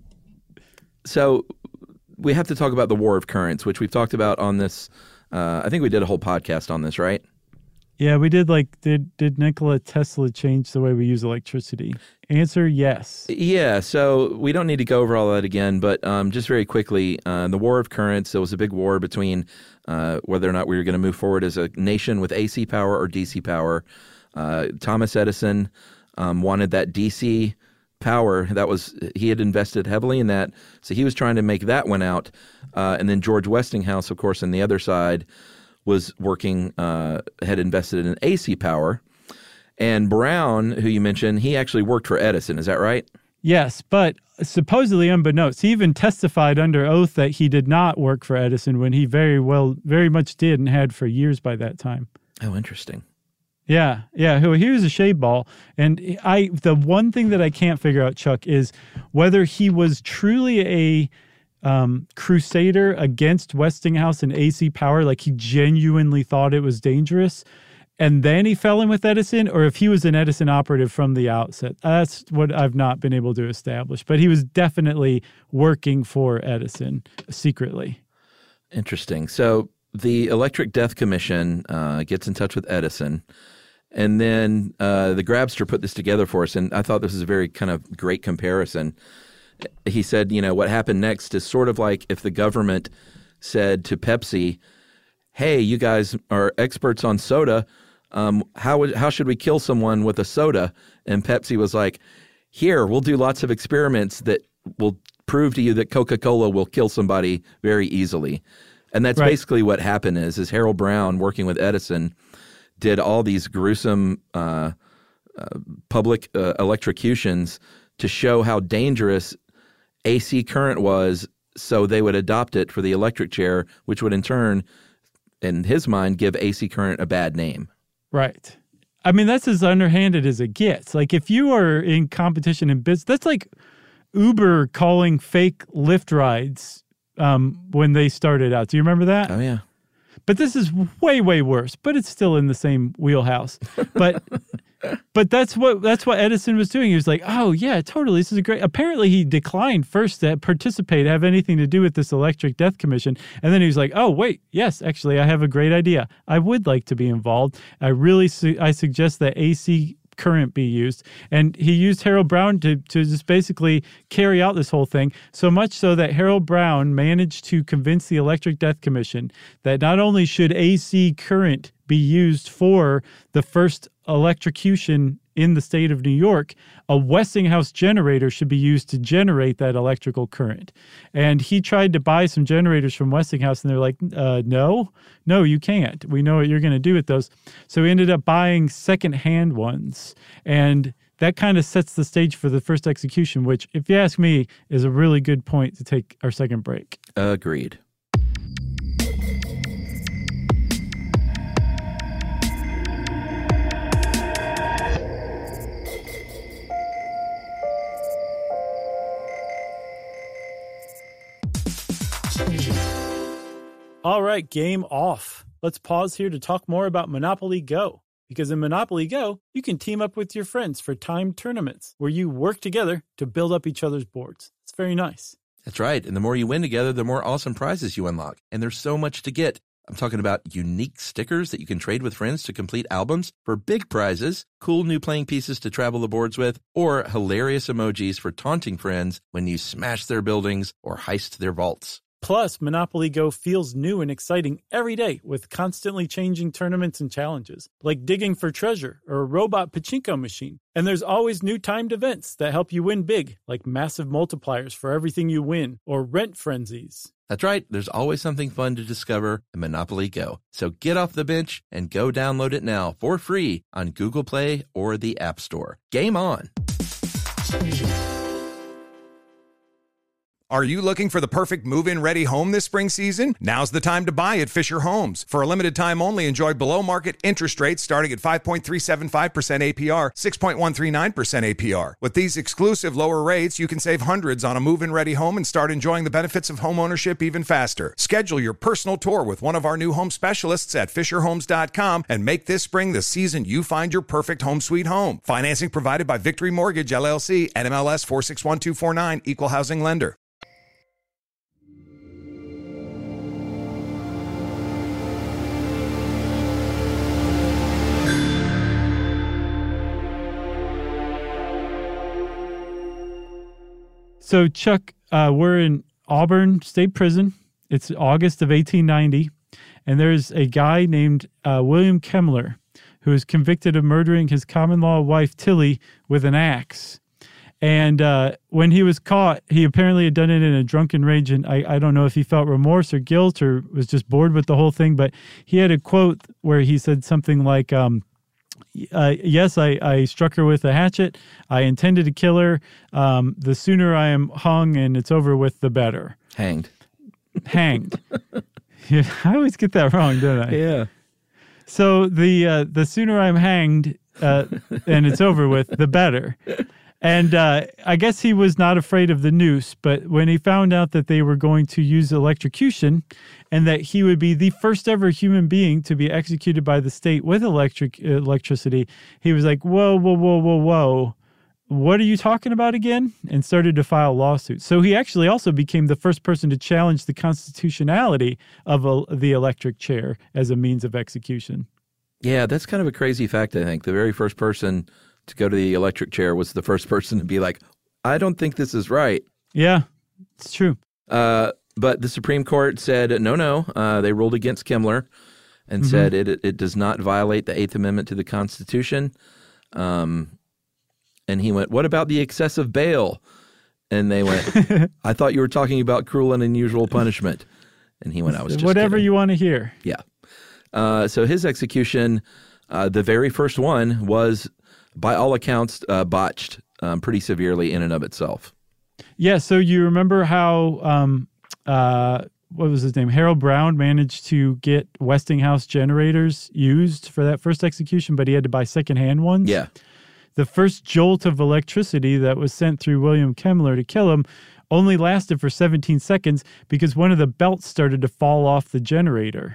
so we have to talk about the War of Currents, which we've talked about on this. Uh, I think we did a whole podcast on this, right? Yeah, we did. Like, did did Nikola Tesla change the way we use electricity? Answer, yes. Yeah, so we don't need to go over all that again, but um, just very quickly, uh, the War of Currents, there was a big war between uh, whether or not we were going to move forward as a nation with A C power or D C power. Uh, Thomas Edison um, wanted that D C power. That was he had invested heavily in that, so he was trying to make that one out. Uh, and then George Westinghouse, of course, on the other side, was working, uh, had invested in A C power. And Brown, who you mentioned, he actually worked for Edison. Is that right? Yes, but supposedly unbeknownst, he even testified under oath that he did not work for Edison when he very well, very much did and had for years by that time. Oh, interesting. Yeah, yeah. He was a shade ball. And I, the one thing that I can't figure out, Chuck, is whether he was truly a um, crusader against Westinghouse and A C power, like he genuinely thought it was dangerous, and then he fell in with Edison, or if he was an Edison operative from the outset. That's what I've not been able to establish. But he was definitely working for Edison secretly. Interesting. So the Electric Death Commission uh, gets in touch with Edison, and then uh, the Grabster put this together for us, and I thought this was a very kind of great comparison. He said, you know, what happened next is sort of like if the government said to Pepsi, hey, you guys are experts on soda. Um, how would, how should we kill someone with a soda? And Pepsi was like, here, we'll do lots of experiments that will prove to you that Coca-Cola will kill somebody very easily. And that's right. Basically what happened is, is Harold Brown, working with Edison, did all these gruesome uh, uh, public uh, electrocutions to show how dangerous A C current was, so they would adopt it for the electric chair, which would in turn, in his mind, give A C current a bad name. Right. I mean, that's as underhanded as it gets. Like, if you are in competition in business, that's like Uber calling fake Lyft rides um, when they started out. Do you remember that? Oh, yeah. But this is way, way worse, but it's still in the same wheelhouse. But but that's what that's what Edison was doing. He was like, oh, yeah, totally. This is a great. Apparently, he declined first to participate, have anything to do with this Electric Death Commission. And then he was like, oh, wait, yes, actually, I have a great idea. I would like to be involved. I really su- I suggest that A C current be used. And he used Harold Brown to, to just basically carry out this whole thing, so much so that Harold Brown managed to convince the Electric Death Commission that not only should A C current be used for the first electrocution in the state of New York, a Westinghouse generator should be used to generate that electrical current. And he tried to buy some generators from Westinghouse, and they're like, uh, no, no, you can't. We know what you're going to do with those. So he ended up buying secondhand ones. And that kind of sets the stage for the first execution, which, if you ask me, is a really good point to take our second break. Agreed. All right, game off. Let's pause here to talk more about Monopoly Go. Because in Monopoly Go, you can team up with your friends for timed tournaments where you work together to build up each other's boards. It's very nice. That's right. And the more you win together, the more awesome prizes you unlock. And there's so much to get. I'm talking about unique stickers that you can trade with friends to complete albums for big prizes, cool new playing pieces to travel the boards with, or hilarious emojis for taunting friends when you smash their buildings or heist their vaults. Plus, Monopoly Go feels new and exciting every day with constantly changing tournaments and challenges, like digging for treasure or a robot pachinko machine. And there's always new timed events that help you win big, like massive multipliers for everything you win or rent frenzies. That's right. There's always something fun to discover in Monopoly Go. So get off the bench and go download it now for free on Google Play or the App Store. Game on! Are you looking for the perfect move-in ready home this spring season? Now's the time to buy at Fisher Homes. For a limited time only, enjoy below-market interest rates starting at five point three seven five percent A P R, six point one three nine percent A P R. With these exclusive lower rates, you can save hundreds on a move-in ready home and start enjoying the benefits of home ownership even faster. Schedule your personal tour with one of our new home specialists at fisher homes dot com and make this spring the season you find your perfect home sweet home. Financing provided by Victory Mortgage, L L C, N M L S four six one two four nine, Equal Housing Lender. So, Chuck, uh, we're in Auburn State Prison. It's August of eighteen ninety, and there's a guy named uh, William Kemmler who is convicted of murdering his common-law wife, Tilly, with an axe. And uh, when he was caught, he apparently had done it in a drunken rage, and I, I don't know if he felt remorse or guilt or was just bored with the whole thing, but he had a quote where he said something like, um, uh, yes, I, I struck her with a hatchet. I intended to kill her. Um, the sooner I am hung and it's over with, the better. Hanged. Hanged. Yeah, I always get that wrong, don't I? Yeah. So the uh, the sooner I'm hanged uh, and it's over with, the better. And uh, I guess he was not afraid of the noose, but when he found out that they were going to use electrocution and that he would be the first ever human being to be executed by the state with electric electricity, he was like, whoa, whoa, whoa, whoa, whoa. What are you talking about again? And started to file lawsuits. So he actually also became the first person to challenge the constitutionality of a, the electric chair as a means of execution. Yeah, that's kind of a crazy fact, I think. The very first person to go to the electric chair was the first person to be like, I don't think this is right. Yeah, it's true. Uh, but the Supreme Court said, no, no. Uh, they ruled against Kimmler and Mm-hmm. said it it does not violate the Eighth Amendment to the Constitution. Um, and he went, what about the excessive bail? And they went, I thought you were talking about cruel and unusual punishment. And he went, I was just Whatever kidding. you want to hear. Yeah. Uh, so his execution, uh, the very first one, was by all accounts uh, botched um, pretty severely in and of itself. Yeah, so you remember how, um, uh, what was his name? Harold Brown managed to get Westinghouse generators used for that first execution, but he had to buy secondhand ones? Yeah. The first jolt of electricity that was sent through William Kemmler to kill him only lasted for seventeen seconds because one of the belts started to fall off the generator.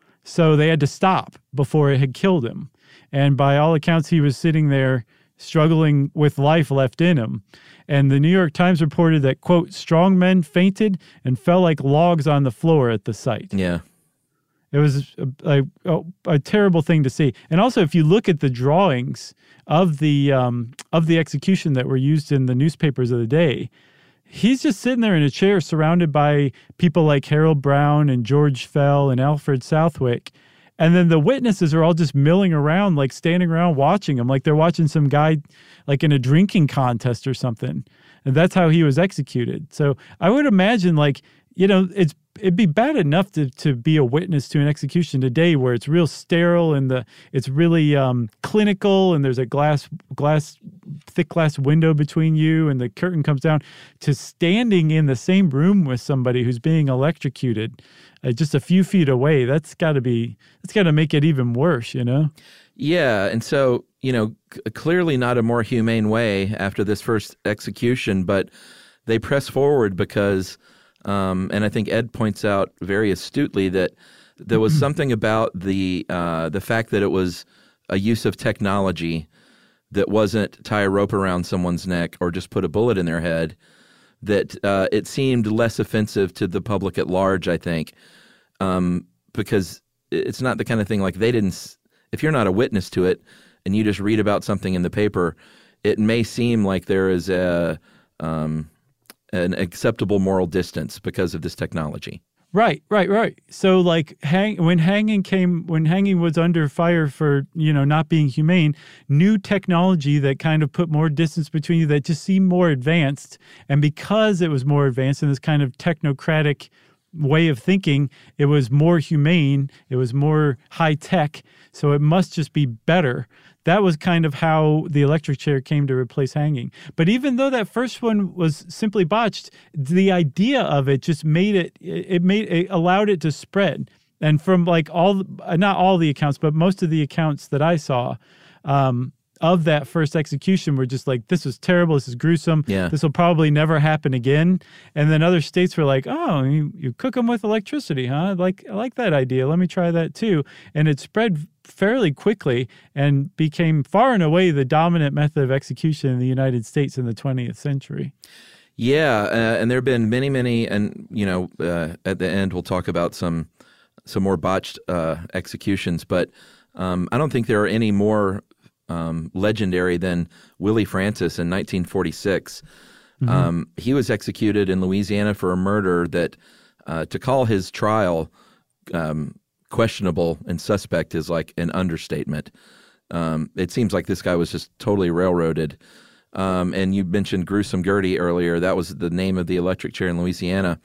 So they had to stop before it had killed him. And by all accounts, he was sitting there struggling with life left in him. And the New York Times reported that, quote, strong men fainted and fell like logs on the floor at the site. Yeah. It was a, a, a terrible thing to see. And also, if you look at the drawings of the um, of the execution that were used in the newspapers of the day, he's just sitting there in a chair surrounded by people like Harold Brown and George Fell and Alfred Southwick. And then the witnesses are all just milling around, like standing around watching him, like they're watching some guy like in a drinking contest or something. And that's how he was executed. So I would imagine, like, you know, it's it'd be bad enough to, to be a witness to an execution today where it's real sterile and the it's really um, clinical and there's a glass glass thick glass window between you and the curtain comes down, to standing in the same room with somebody who's being electrocuted uh, just a few feet away. That's got to be that's got to make it even worse, you know? Yeah, and so, you know, c- clearly not a more humane way after this first execution, but they press forward because Um, and I think Ed points out very astutely that there was something about the uh, the fact that it was a use of technology that wasn't tie a rope around someone's neck or just put a bullet in their head, that uh, it seemed less offensive to the public at large, I think, um, because it's not the kind of thing like they didn't – if you're not a witness to it and you just read about something in the paper, it may seem like there is a um, – an acceptable moral distance because of this technology. Right, right, right. So like hang, when hanging came, when hanging was under fire for, you know, not being humane, new technology that kind of put more distance between you, that just seemed more advanced. And because it was more advanced in this kind of technocratic way of thinking, it was more humane, it was more high tech. So it must just be better. That was kind of how the electric chair came to replace hanging. But even though that first one was simply botched, the idea of it just made it, it made it allowed it to spread. And from like all, not all the accounts, but most of the accounts that I saw um, of that first execution were just like, this is terrible, this is gruesome, Yeah. this will probably never happen again. And then other states were like, oh, you, you cook them with electricity, huh? I like, I like that idea. Let me try that too. And it spread fairly quickly and became far and away the dominant method of execution in the United States in the twentieth century. Yeah, uh, and there have been many, many, and you know, uh, at the end we'll talk about some some more botched uh, executions, but um, I don't think there are any more um, legendary than Willie Francis in nineteen forty-six. Mm-hmm. Um, he was executed in Louisiana for a murder that, uh, to call his trial um, questionable and suspect is like an understatement. Um, it seems like this guy was just totally railroaded. Um, and you mentioned Gruesome Gertie earlier. That was the name of the electric chair in Louisiana.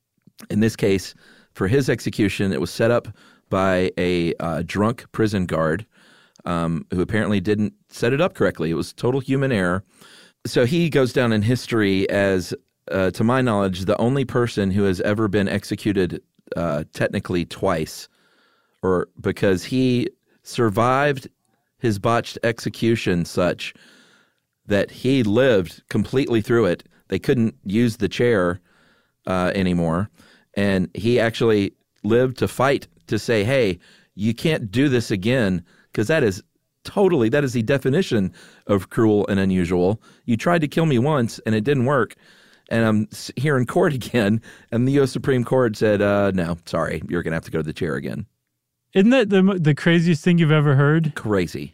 In this case, for his execution, it was set up by a uh, drunk prison guard um, who apparently didn't set it up correctly. It was total human error. So he goes down in history as, uh, to my knowledge, the only person who has ever been executed uh, technically twice, or because he survived his botched execution such that he lived completely through it. They couldn't use the chair uh, anymore. And he actually lived to fight to say, hey, you can't do this again, because that is totally, that is the definition of cruel and unusual. You tried to kill me once and it didn't work. And I'm here in court again. And the U S Supreme Court said, uh, no, sorry, you're going to have to go to the chair again. Isn't that the the craziest thing you've ever heard? Crazy.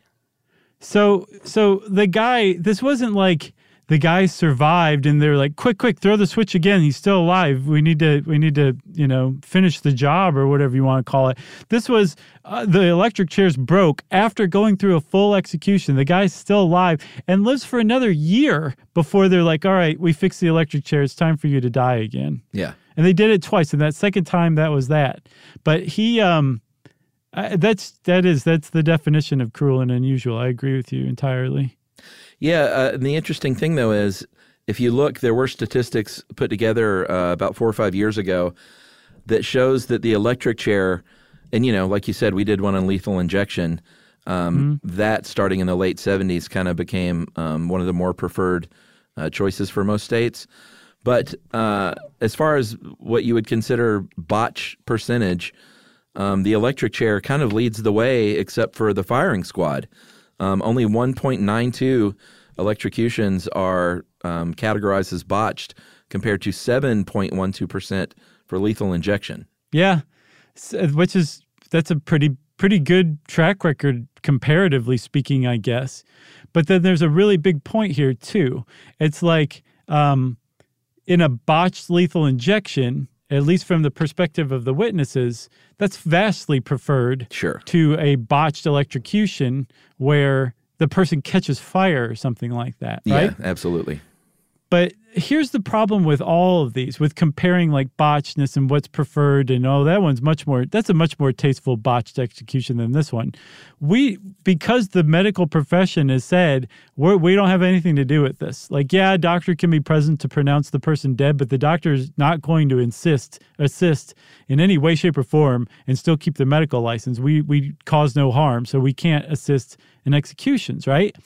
So, so the guy, this wasn't like the guy survived and they're like, quick, quick, throw the switch again. He's still alive. We need to, we need to, you know, finish the job or whatever you want to call it. This was, uh, the electric chairs broke after going through a full execution. The guy's still alive and lives for another year before they're like, all right, we fixed the electric chair. It's time for you to die again. Yeah. And they did it twice. And that second time, that was that. But he, um, Uh, that's that is that's the definition of cruel and unusual. I agree with you entirely. Yeah, uh, and the interesting thing though is, if you look, there were statistics put together uh, about four or five years ago that shows that the electric chair, and you know, like you said, we did one on lethal injection. Um, mm-hmm. That starting in the late seventies kind of became um, one of the more preferred uh, choices for most states. But uh, as far as what you would consider botch percentage, Um, the electric chair kind of leads the way, except for the firing squad. Um, only one point nine two electrocutions are um, categorized as botched, compared to seven point one two percent for lethal injection. Yeah, which is that's a pretty pretty good track record comparatively speaking, I guess. But then there's a really big point here too. It's like um, in a botched lethal injection, at least from the perspective of the witnesses, that's vastly preferred sure. to a botched electrocution where the person catches fire or something like that, right? Yeah, absolutely. But here's the problem with all of these, with comparing like botchedness and what's preferred, and oh, that one's much more, that's a much more tasteful botched execution than this one. We, because the medical profession has said, we're, we don't have anything to do with this. Like, yeah, a doctor can be present to pronounce the person dead, but the doctor is not going to insist, assist in any way, shape, or form and still keep their medical license. We, we cause no harm, so we can't assist in executions, right?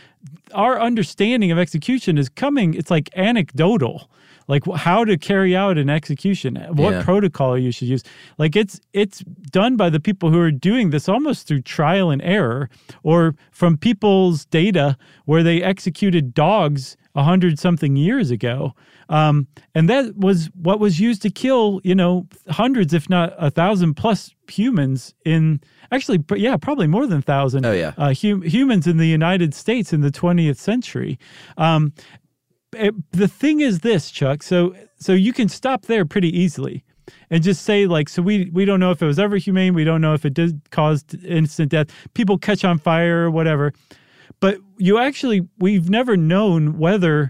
Our understanding of execution is coming, it's like anecdotal, like how to carry out an execution, what yeah. protocol you should use. Like it's it's done by the people who are doing this almost through trial and error, or from people's data where they executed dogs a hundred something years ago. Um, and that was what was used to kill, you know, hundreds, if not a thousand plus humans in Actually, yeah, probably more than a thousand oh, yeah. uh, hum- humans in the United States in the twentieth century. Um, it, the thing is this, Chuck, so so you can stop there pretty easily and just say, like, so we, we don't know if it was ever humane. We don't know if it did cause instant death. People catch on fire or whatever. But you actually, we've never known whether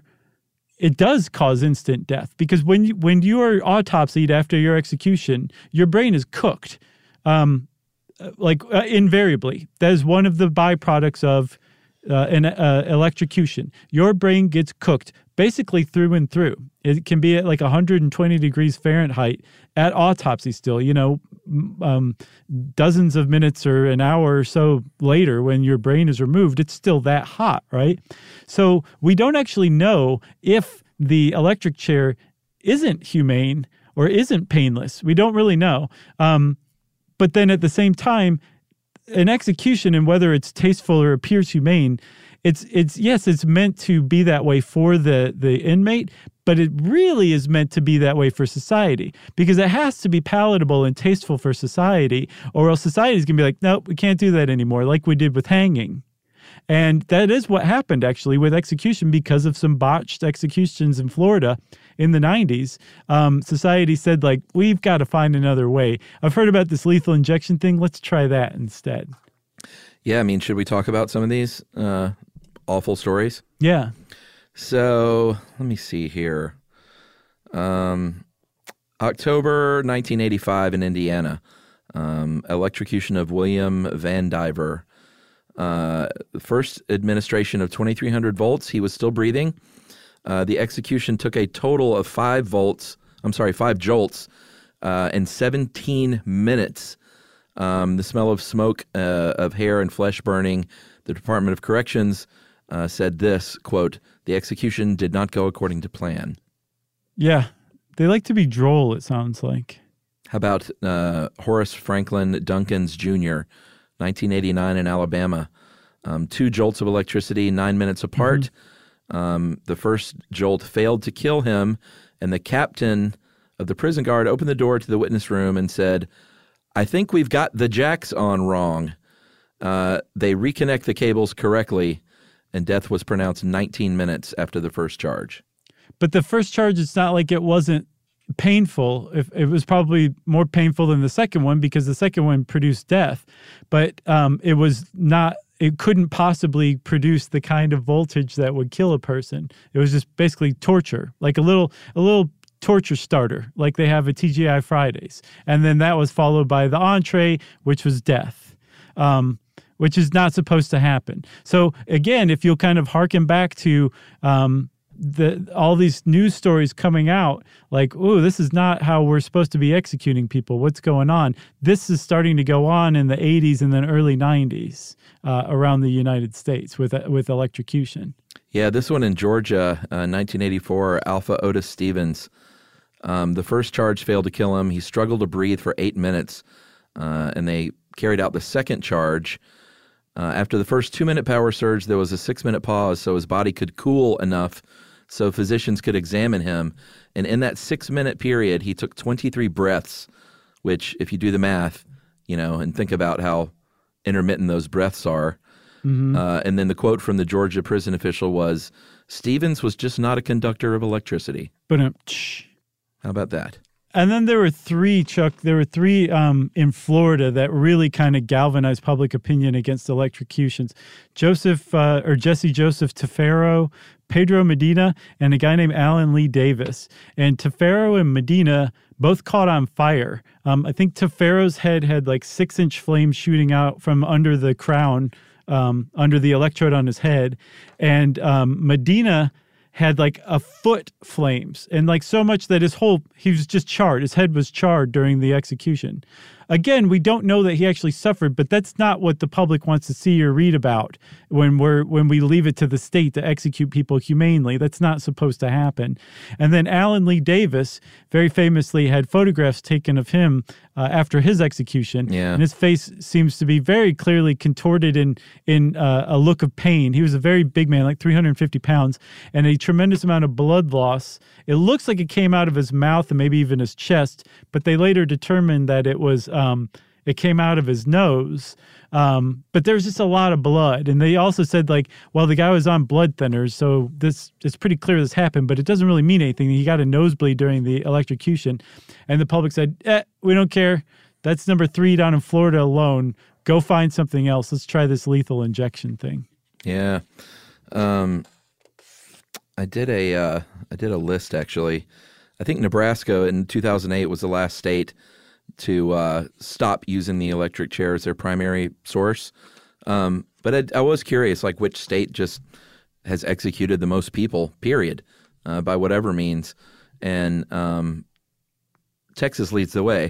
it does cause instant death, because when you, when you are autopsied after your execution, your brain is cooked. Um Like uh, invariably, that is one of the byproducts of uh, an uh, electrocution. Your brain gets cooked basically through and through. It can be at like one hundred twenty degrees Fahrenheit at autopsy still, you know, um, dozens of minutes or an hour or so later when your brain is removed, it's still that hot, right? So we don't actually know if the electric chair isn't humane or isn't painless. We don't really know. Um, But then at the same time, an execution, and whether it's tasteful or appears humane, it's it's yes, it's meant to be that way for the, the inmate, but it really is meant to be that way for society, because it has to be palatable and tasteful for society, or else society is going to be like, nope, we can't do that anymore, like we did with hanging. And that is what happened, actually, with execution because of some botched executions in Florida in the nineties. Um, society said, like, we've got to find another way. I've heard about this lethal injection thing. Let's try that instead. Yeah, I mean, should we talk about some of these uh, awful stories? Yeah. So let me see here. Um, October nineteen eighty-five in Indiana, um, electrocution of William Van Diver. Uh, the first administration of twenty-three hundred volts, he was still breathing. Uh, the execution took a total of five volts, I'm sorry, five jolts uh, and seventeen minutes. Um, the smell of smoke, uh, of hair and flesh burning. The Department of Corrections uh, said this, quote, "The execution did not go according to plan." Yeah. They like to be droll, it sounds like. How about uh, Horace Franklin Duncans Junior, nineteen eighty-nine in Alabama? Um, two jolts of electricity, nine minutes apart. Mm-hmm. Um, the first jolt failed to kill him, and the captain of the prison guard opened the door to the witness room and said, "I think we've got the jacks on wrong." Uh, they reconnect the cables correctly, and death was pronounced nineteen minutes after the first charge. But the first charge, it's not like it wasn't painful. If it was probably more painful than the second one because the second one produced death. But um, it was not, it couldn't possibly produce the kind of voltage that would kill a person. It was just basically torture, like a little, a little torture starter, like they have at T G I Fridays. And then that was followed by the entree, which was death. Um, which is not supposed to happen. So again, if you'll kind of hearken back to um, the all these news stories coming out, like, "Ooh, this is not how we're supposed to be executing people. What's going on?" This is starting to go on in the eighties and then early nineties uh, around the United States with with electrocution. Yeah, this one in Georgia, uh, nineteen eighty-four, Alpha Otis Stevens. Um, the first charge failed to kill him. He struggled to breathe for eight minutes, uh, and they carried out the second charge. Uh, after the first two-minute power surge, there was a six-minute pause so his body could cool enough so physicians could examine him. And in that six-minute period, he took twenty-three breaths, which, if you do the math, you know, and think about how intermittent those breaths are. Mm-hmm. Uh, and then the quote from the Georgia prison official was, "Stevens was just not a conductor of electricity." But um, how about that? And then there were three, Chuck, there were three um, in Florida that really kind of galvanized public opinion against electrocutions. Joseph, uh, or Jesse Joseph Tafaro, Pedro Medina, and a guy named Alan Lee Davis. And Tafaro and Medina both caught on fire. Um, I think Tafaro's head had like six-inch flames shooting out from under the crown, um, under the electrode on his head. And um, Medina had like a foot flames, and like so much that his whole, he was just charred. His head was charred during the execution. Again, we don't know that he actually suffered, but that's not what the public wants to see or read about when we're when we leave it to the state to execute people humanely. That's not supposed to happen. And then Alan Lee Davis very famously had photographs taken of him uh, after his execution, yeah. and his face seems to be very clearly contorted in in uh, a look of pain. He was a very big man, like three hundred fifty pounds, and a tremendous amount of blood loss. It looks like it came out of his mouth and maybe even his chest, but they later determined that it was um, it came out of his nose. Um, but there was just a lot of blood, and they also said like, well, the guy was on blood thinners, so this it's pretty clear this happened, but it doesn't really mean anything. He got a nosebleed during the electrocution, and the public said, eh, we don't care. That's number three down in Florida alone. Go find something else. Let's try this lethal injection thing. Yeah. Um, I did a uh, I did a list actually. I think Nebraska in two thousand eight was the last state to uh, stop using the electric chair as their primary source. Um, but I, I was curious, like which state just has executed the most people, period, uh, by whatever means. And um, Texas leads the way.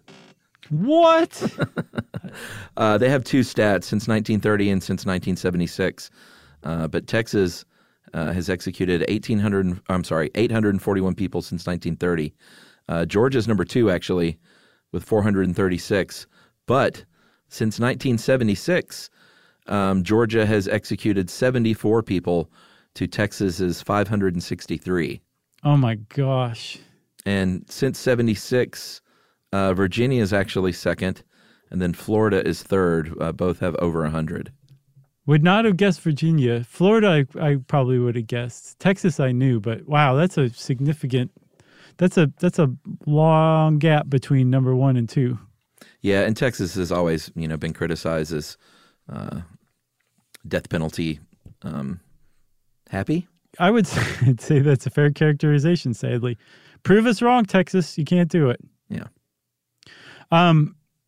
What? uh, they have two stats since nineteen thirty and since nineteen seventy-six. Uh, but Texas uh, has executed eighteen hundred. I'm sorry, eight hundred forty-one people since nineteen thirty. Uh, Georgia's number two, actually, with four hundred thirty-six. But since nineteen seventy-six, um, Georgia has executed seventy-four people to Texas's five hundred sixty-three. Oh my gosh! And since seventy-six, uh, Virginia is actually second, and then Florida is third. Uh, both have over one hundred. Would not have guessed Virginia. Florida, I, I probably would have guessed. Texas, I knew, but wow, that's a significant. That's a that's a long gap between number one and two. Yeah, and Texas has always, you know, been criticized as uh, death penalty um, happy. I would say, I'd say that's a fair characterization. Sadly, prove us wrong, Texas. You can't do it. Yeah. Um.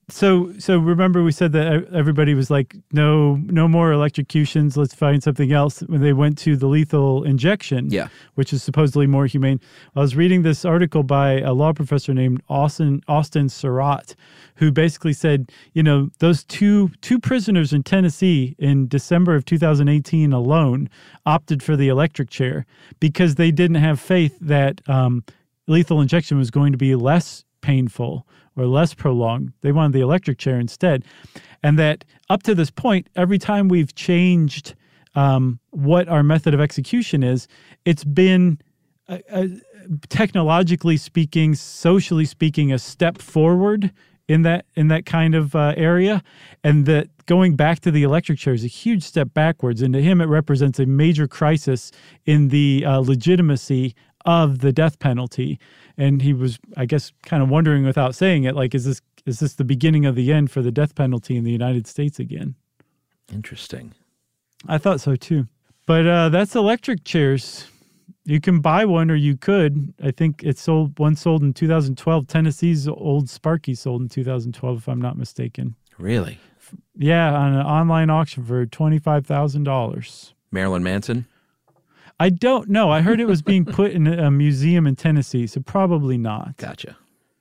so so remember we said that everybody was like, no, no more electrocutions. Let's find something else. When they went to the lethal injection, Yeah. which is supposedly more humane. I was reading this article by a law professor named Austin Austin Surratt, who basically said, you know, those two two prisoners in Tennessee in December of two thousand eighteen alone opted for the electric chair because they didn't have faith that um, lethal injection was going to be less painful or less prolonged. They wanted the electric chair instead. And that up to this point, every time we've changed um, what our method of execution is, it's been, uh, uh, technologically speaking, socially speaking, a step forward in that in that kind of uh, area. And that going back to the electric chair is a huge step backwards. And to him, it represents a major crisis in the uh, legitimacy of the death penalty. And he was, I guess, kind of wondering without saying it, like, is this is this the beginning of the end for the death penalty in the United States again? Interesting. I thought so too. But uh, that's electric chairs. You can buy one, or you could. I think it sold one sold in two thousand twelve. Tennessee's old Sparky sold in two thousand twelve, if I'm not mistaken. Really? Yeah, on an online auction for twenty-five thousand dollars. Marilyn Manson? I don't know. I heard it was being put in a museum in Tennessee, so probably not. Gotcha.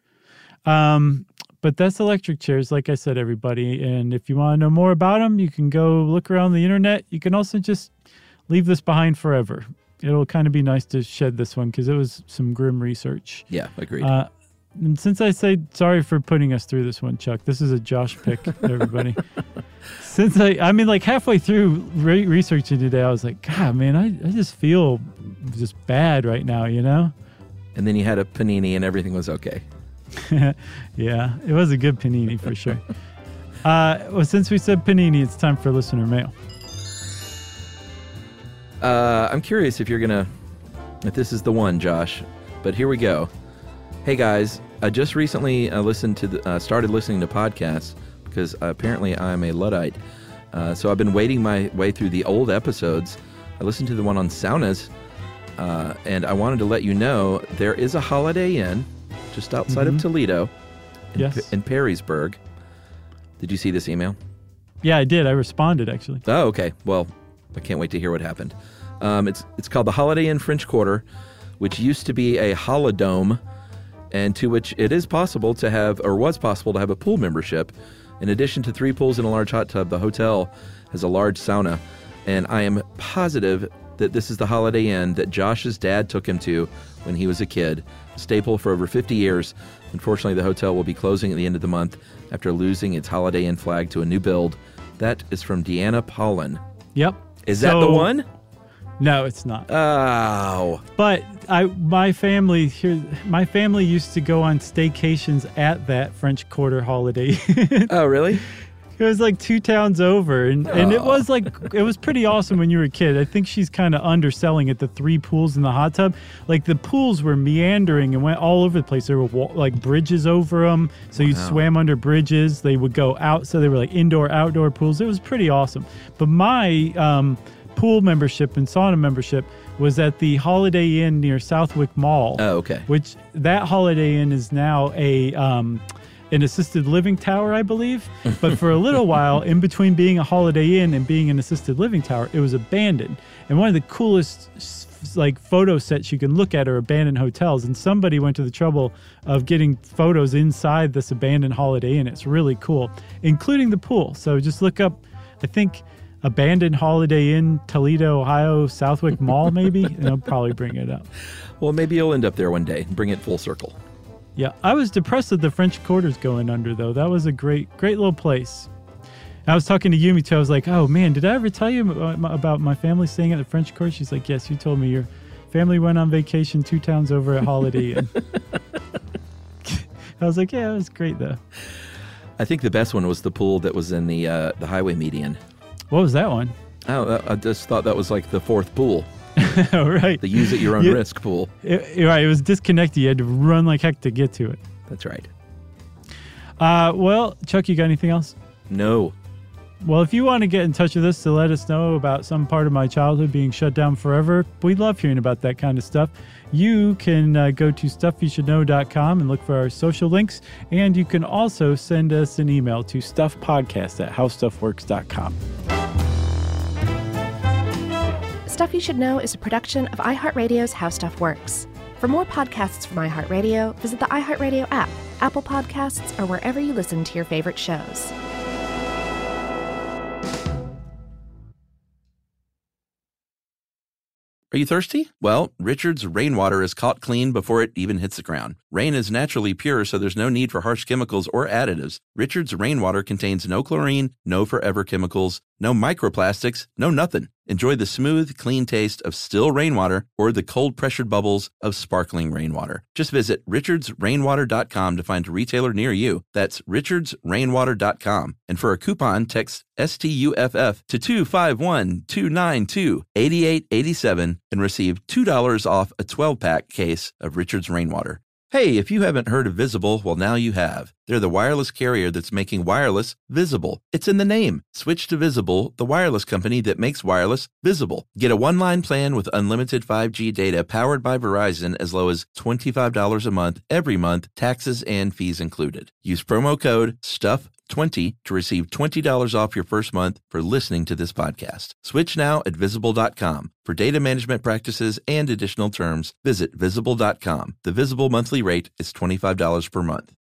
Um, but that's electric chairs, like I said, everybody. And if you want to know more about them, you can go look around the internet. You can also just leave this behind forever. It'll kind of be nice to shed this one because it was some grim research. Yeah, agreed. Uh, and since I say sorry for putting us through this one, Chuck, this is a Josh pick, everybody. Since I, I mean, like halfway through re- researching today, I was like, God, man, I, I just feel just bad right now, you know? And then you had a panini and everything was okay. Yeah, it was a good panini for sure. Uh, well, since we said panini, it's time for listener mail. Uh, I'm curious if you're going to, if this is the one, Josh, but here we go. Hey guys, I just recently uh, listened to the, uh, started listening to podcasts because uh, apparently I'm a Luddite. Uh, so I've been wading my way through the old episodes. I listened to the one on saunas, uh, and I wanted to let you know there is a Holiday Inn just outside Mm-hmm. of Toledo in, Yes. P- in Perrysburg. Did you see this email? Yeah, I did. I responded, actually. Oh, okay. Well, I can't wait to hear what happened. Um, it's it's called the Holiday Inn French Quarter, which used to be a holodome, and to which it is possible to have, or was possible to have, a pool membership. In addition to three pools and a large hot tub, the hotel has a large sauna, and I am positive that this is the Holiday Inn that Josh's dad took him to when he was a kid, a staple for over fifty years. Unfortunately, the hotel will be closing at the end of the month after losing its Holiday Inn flag to a new build. That is from Deanna Paulin. Yep. Is that So- the one? No, it's not. Oh. But I, my family here, my family used to go on staycations at that French Quarter Holiday Inn. Oh, really? It was like two towns over, and, and it Oh. was like, it was pretty awesome when you were a kid. I think she's kind of underselling it, the three pools and the hot tub. Like the pools were meandering and went all over the place. There were wa- like bridges over them, so you Wow. swam under bridges. They would go out, so they were like indoor, outdoor pools. It was pretty awesome. But my um, pool membership and sauna membership was at the Holiday Inn near Southwick Mall. Oh, okay. Which that Holiday Inn is now a um, an assisted living tower, I believe. But for a little while, in between being a Holiday Inn and being an assisted living tower, it was abandoned. And one of the coolest s- like photo sets you can look at are abandoned hotels. And somebody went to the trouble of getting photos inside this abandoned Holiday Inn. It's really cool, including the pool. So just look up, I think, abandoned Holiday Inn, Toledo, Ohio, Southwick Mall, maybe, and I'll probably bring it up. Well, maybe you'll end up there one day and bring it full circle. Yeah, I was depressed that the French Quarter's going under, though. That was a great, great little place. I was talking to Yumi, too. I was like, oh, man, did I ever tell you about my family staying at the French Quarter? She's like, yes, you told me your family went on vacation two towns over at Holiday Inn. I was like, yeah, it was great, though. I think the best one was the pool that was in the uh, the highway median. What was that one? Oh, I just thought that was like the fourth pool, Oh, right. the use at your own Yeah. risk pool. It, you're right. It was disconnected. You had to run like heck to get to it. That's right. Uh, well, Chuck, you got anything else? No. Well, if you want to get in touch with us to let us know about some part of my childhood being shut down forever, we love hearing about that kind of stuff. You can uh, go to stuff you should know dot com and look for our social links. And you can also send us an email to stuffpodcast at how stuff works dot com. Stuff You Should Know is a production of iHeartRadio's How Stuff Works. For more podcasts from iHeartRadio, visit the iHeartRadio app, Apple Podcasts, or wherever you listen to your favorite shows. Are you thirsty? Well, Richard's Rainwater is caught clean before it even hits the ground. Rain is naturally pure, so there's no need for harsh chemicals or additives. Richard's Rainwater contains no chlorine, no forever chemicals, no microplastics, no nothing. Enjoy the smooth, clean taste of still rainwater or the cold-pressured bubbles of sparkling rainwater. Just visit richards rainwater dot com to find a retailer near you. That's richards rainwater dot com. And for a coupon, text S T U F F to two five one, two nine two, eight eight eight seven and receive two dollars off a twelve-pack case of Richard's Rainwater. Hey, if you haven't heard of Visible, well, now you have. They're the wireless carrier that's making wireless visible. It's in the name. Switch to Visible, the wireless company that makes wireless visible. Get a one-line plan with unlimited five G data powered by Verizon as low as twenty-five dollars a month, every month, taxes and fees included. Use promo code stuff twenty to receive twenty dollars off your first month for listening to this podcast. Switch now at visible dot com. For data management practices and additional terms, visit visible dot com. The Visible monthly rate is twenty-five dollars per month.